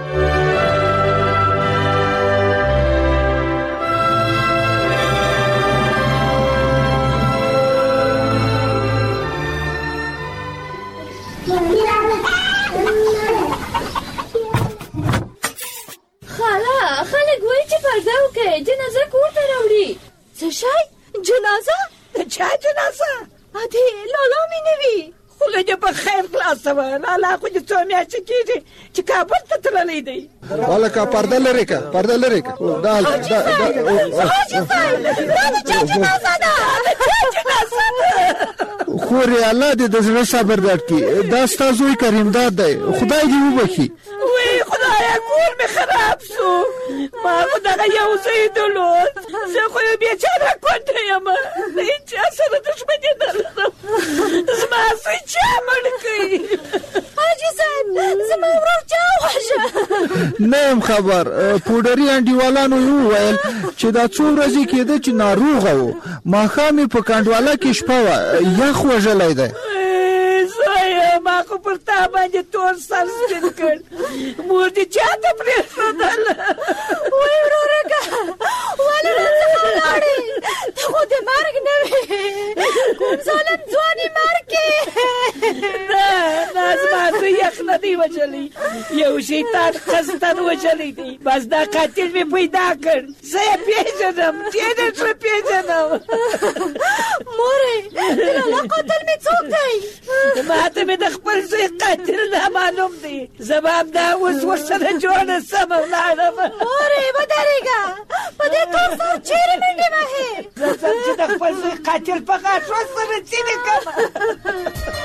خاله خلک وایي چې پرده وکړئ جنازه کور ته راوړي څه شی جنازه؟ د چا جنازه؟ ادې لالا مې نه وي خدای دې په خیر خلاصه وه لالا خو دې څو میاشتې کېږي چې کابل ته تللی دی هلکه پرده لرې که پرده لرې که دا حاجي صاحب دا د چا جنازه ده د چا جنازه ده خورې الله دې د زړه صبر درکړي دا ستا زوی کریمداد دی خدای دې وبخي وی خدایا کور مې خراب شو ما خو دغه یو زوی درلود زه خو یو بیچاره کونډه یم د هېچا سره دښمني نه لرم زما زوی چا مړ کړي حاجي صاحب زما ورور چا وواژه نه یم خبر پوډري انډیوالانو وویل چې دا څو ورځې کېده چې ناروغه و ماښام یې په کنډواله کې شپه وه یخ وژلی دی زویه ما خو پر تا باندې تور سر سپین کړ مور دې چا ته پرېښودله وای ورورکه ولې راڅخه ولاړې ته خو د مرګ نه وې کوم ظالم ځواني مرګ کې نه زما زوی یخ نه دی وژلی یو شیطان قصدن وژلی دی بس دا قاتل مې پیدا کړ زه یې پېژنم ډېر ښه پېژنم مورې د لالا قاتل مې څوک دی ما ته مې د خپل زوی قاتل نامعلوم دی زما همدا اوس ورسره جوړه سمه ولاړم مورې ودرېږه په دې تور سر چیرې منډې وهې زه ځم چې د خپل زوی قاتل په غاښو سره ځینې کړم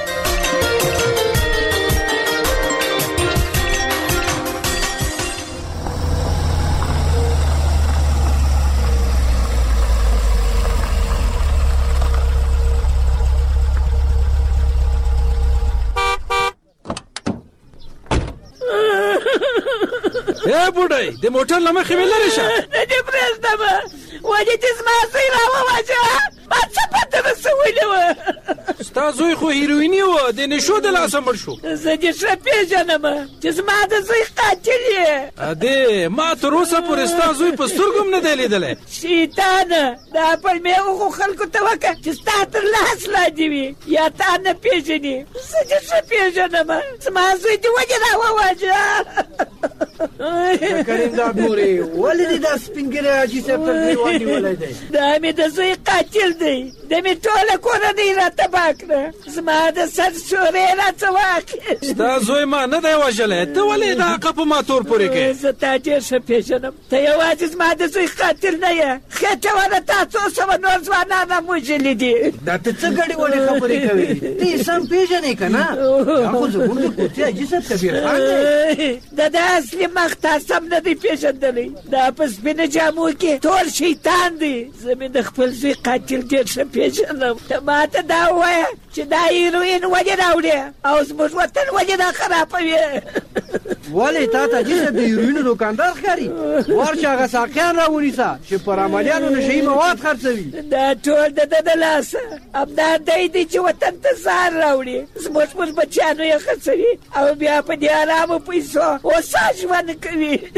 بوډۍ د موټر له مخې مې لرې شه نه دې پرېږدم ولې چې زما زوی راوواژه ما څه پته نه سویلې وه ستا زوی خو هیرویني و د نشو د لاسه مړ شو زه دې ښه پېژنم چې زما د زوی قاتل یې ادې ما تر اوسه پورې ستا زوی په سترګو هم نه دی لیدلی شیطانه دا پلمې هغو خلکو ته وکړه چې ستا تر لاس لاندې وي یا تا نه پېژني زه دې ښه پېژنم زما زوی دې ولې راوواژه کریمداد مورې ولې دې دا سپین ږیری حاجي صاحب تر دیوال نیولی دی دا مې د زوی قاتل دی د مې ټوله کورنۍ را تباه کړه زما د سر شورې راڅه واخېست ستا زوی ما نه دی وژلی ته ولې د حقه په ما تور پورې کوې زه تا ډېر ښه پېژنم ته یوازې زما د زوی قاتل نه یې خېټه ونه تا څو سوه نور ځوانان هم وژلي دي دا ته څه ګډې وډې خبرې کوې ته یې سم پېژنې که نه دا خو زموږ د کوڅې حاجي صاحب کبیر خان دی د ده اصلي مخ تا سم نه دی پېژندلی دا په سپینه جامو کې ټول شیطان دی زه مې د خپل زوی قاتل ډېر ښه پېژنم ته ما ته دا ووایه چې دا هیروین ولې راوړې او زموږ وطن ولې دا خرابوې ولې تا ته حاجي صاحب د هیروینو دوکاندار ښکاري ورشه هغه ساقیان راونیسه چې پر عملیانو نشهیي مواد خرڅوي دا ټول د ده د لاسه همدا دی دی چې وطن ته زهر راوړي زموږ بچیانو یې خرڅوي او بیا په دې ارامو پیسو هوسا ژوند کوي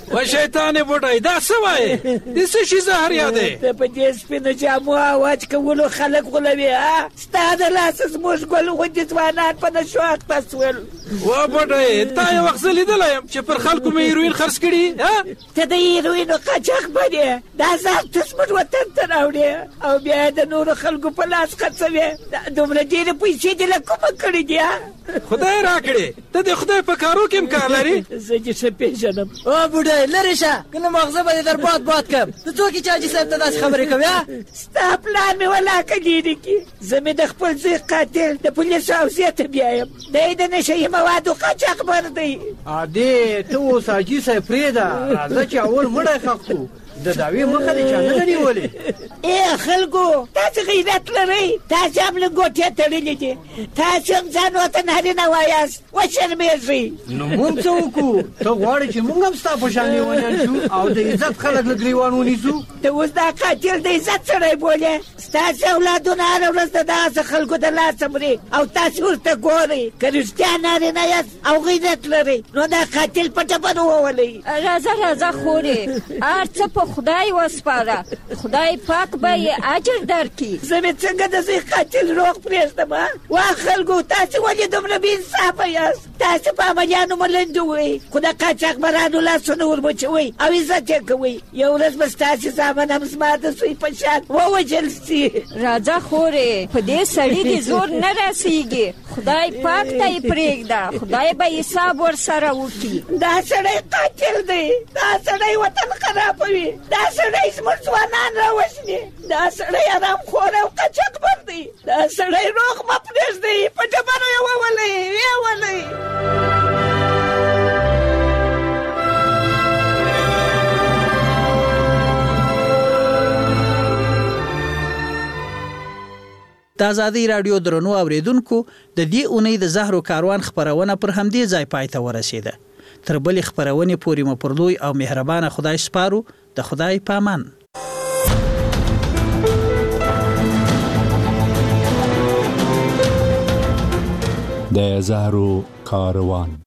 و شیطان بوډای دا څه وایې د څه شي زهر یادې ته په دې سپینو جامو اواج کولو خلک غولوي ستا د لاسه زموږ ګل غوندې ځوانان په نشو اخته سول وا بوډای تا یو وخت زه لیدلی یم چې پر خلکو مې هیروین خرڅ کړي ته د هیروینو قاچاق بنې دا زهر ته زموږ وطن ته راوړې او بیا د نورو خلکو په لاس خرڅوې دومره ډېرې پیسې دې له کومه کړې دي خدای راکړې ته د خدای په کارو کې هم کار لري زه دې ښه پېژنم او بوډۍ لرې شه که نه مغزه به دې در باد کړم ته څوک یې چې حاجي صاحب ته داسې خبرې کوې ستا پلار مې ولاکه لرې کړي زه مې د خپل زوی قاتل د پولیسو حوزې ته بیایم دی د نشه یي موادو قاچاقبر دی عادي ته اوس حاجي صاحب پرېږده راځه چې اول مړی ښخ کړو د دعوې مخه دې چا نه ده نیولې ای خلکو تاسو غیرت لرئ تاسو هم لنګوټې تړلې دي تاسو هم ځان ورته نارینه وایاست وشرمېږئ نو مونږ څه وکړو ته غواړې چې مونږ هم ستا په شان لیونیان شو او د عزت خلک له ګریوان ونیسو ته اوس دا قاتل د عزت سړی بولې ستاسو اولادونه هره ورځ د دغسې خلکو د لاسه مري او تاسو ورته ګورئ که رښتیا نارینه یاست او غیرت لرئ نو دا قاتل په ټپنو وولئ راځه خورې هر څه په خدای وسپاره خدای پاک به یې اجر درکړي زه مې څنګه د زوی قاتل روغ پرېږدم وا خلکو تاسو ولې دومره بې انصافه یاست تاسو په عملیانو ملنډې وئ خو د قاچاقبرانو لاسونه ورمچوئ او عزت یې کوئ یو ورځ به ستاسې زامن هم زما د سوی په شان ووژل سي راځه خورې په دې سړي دې زور نه رسېږي خدای پاک ته یې پرېږده خدای به حساب ورسره وکړي دا سړی قاتل دی دا سړی وطن خرابوي دا سړی زموږ ځوانان راوژني دا سړی حرامخور او قاچاقبر دی دا سړی روغ مه پرېږدئ په ډبرو یې وولئ د ازادي راډیو درنو اوریدونکو د دې اونۍ د زهرو کاروان خبرونه پر همدې ځای پای ته ورسېده تر بلې خبرونې پورې مو پر لوی او مهربانه خدای سپارو د خدای پامان د زهرو کاروان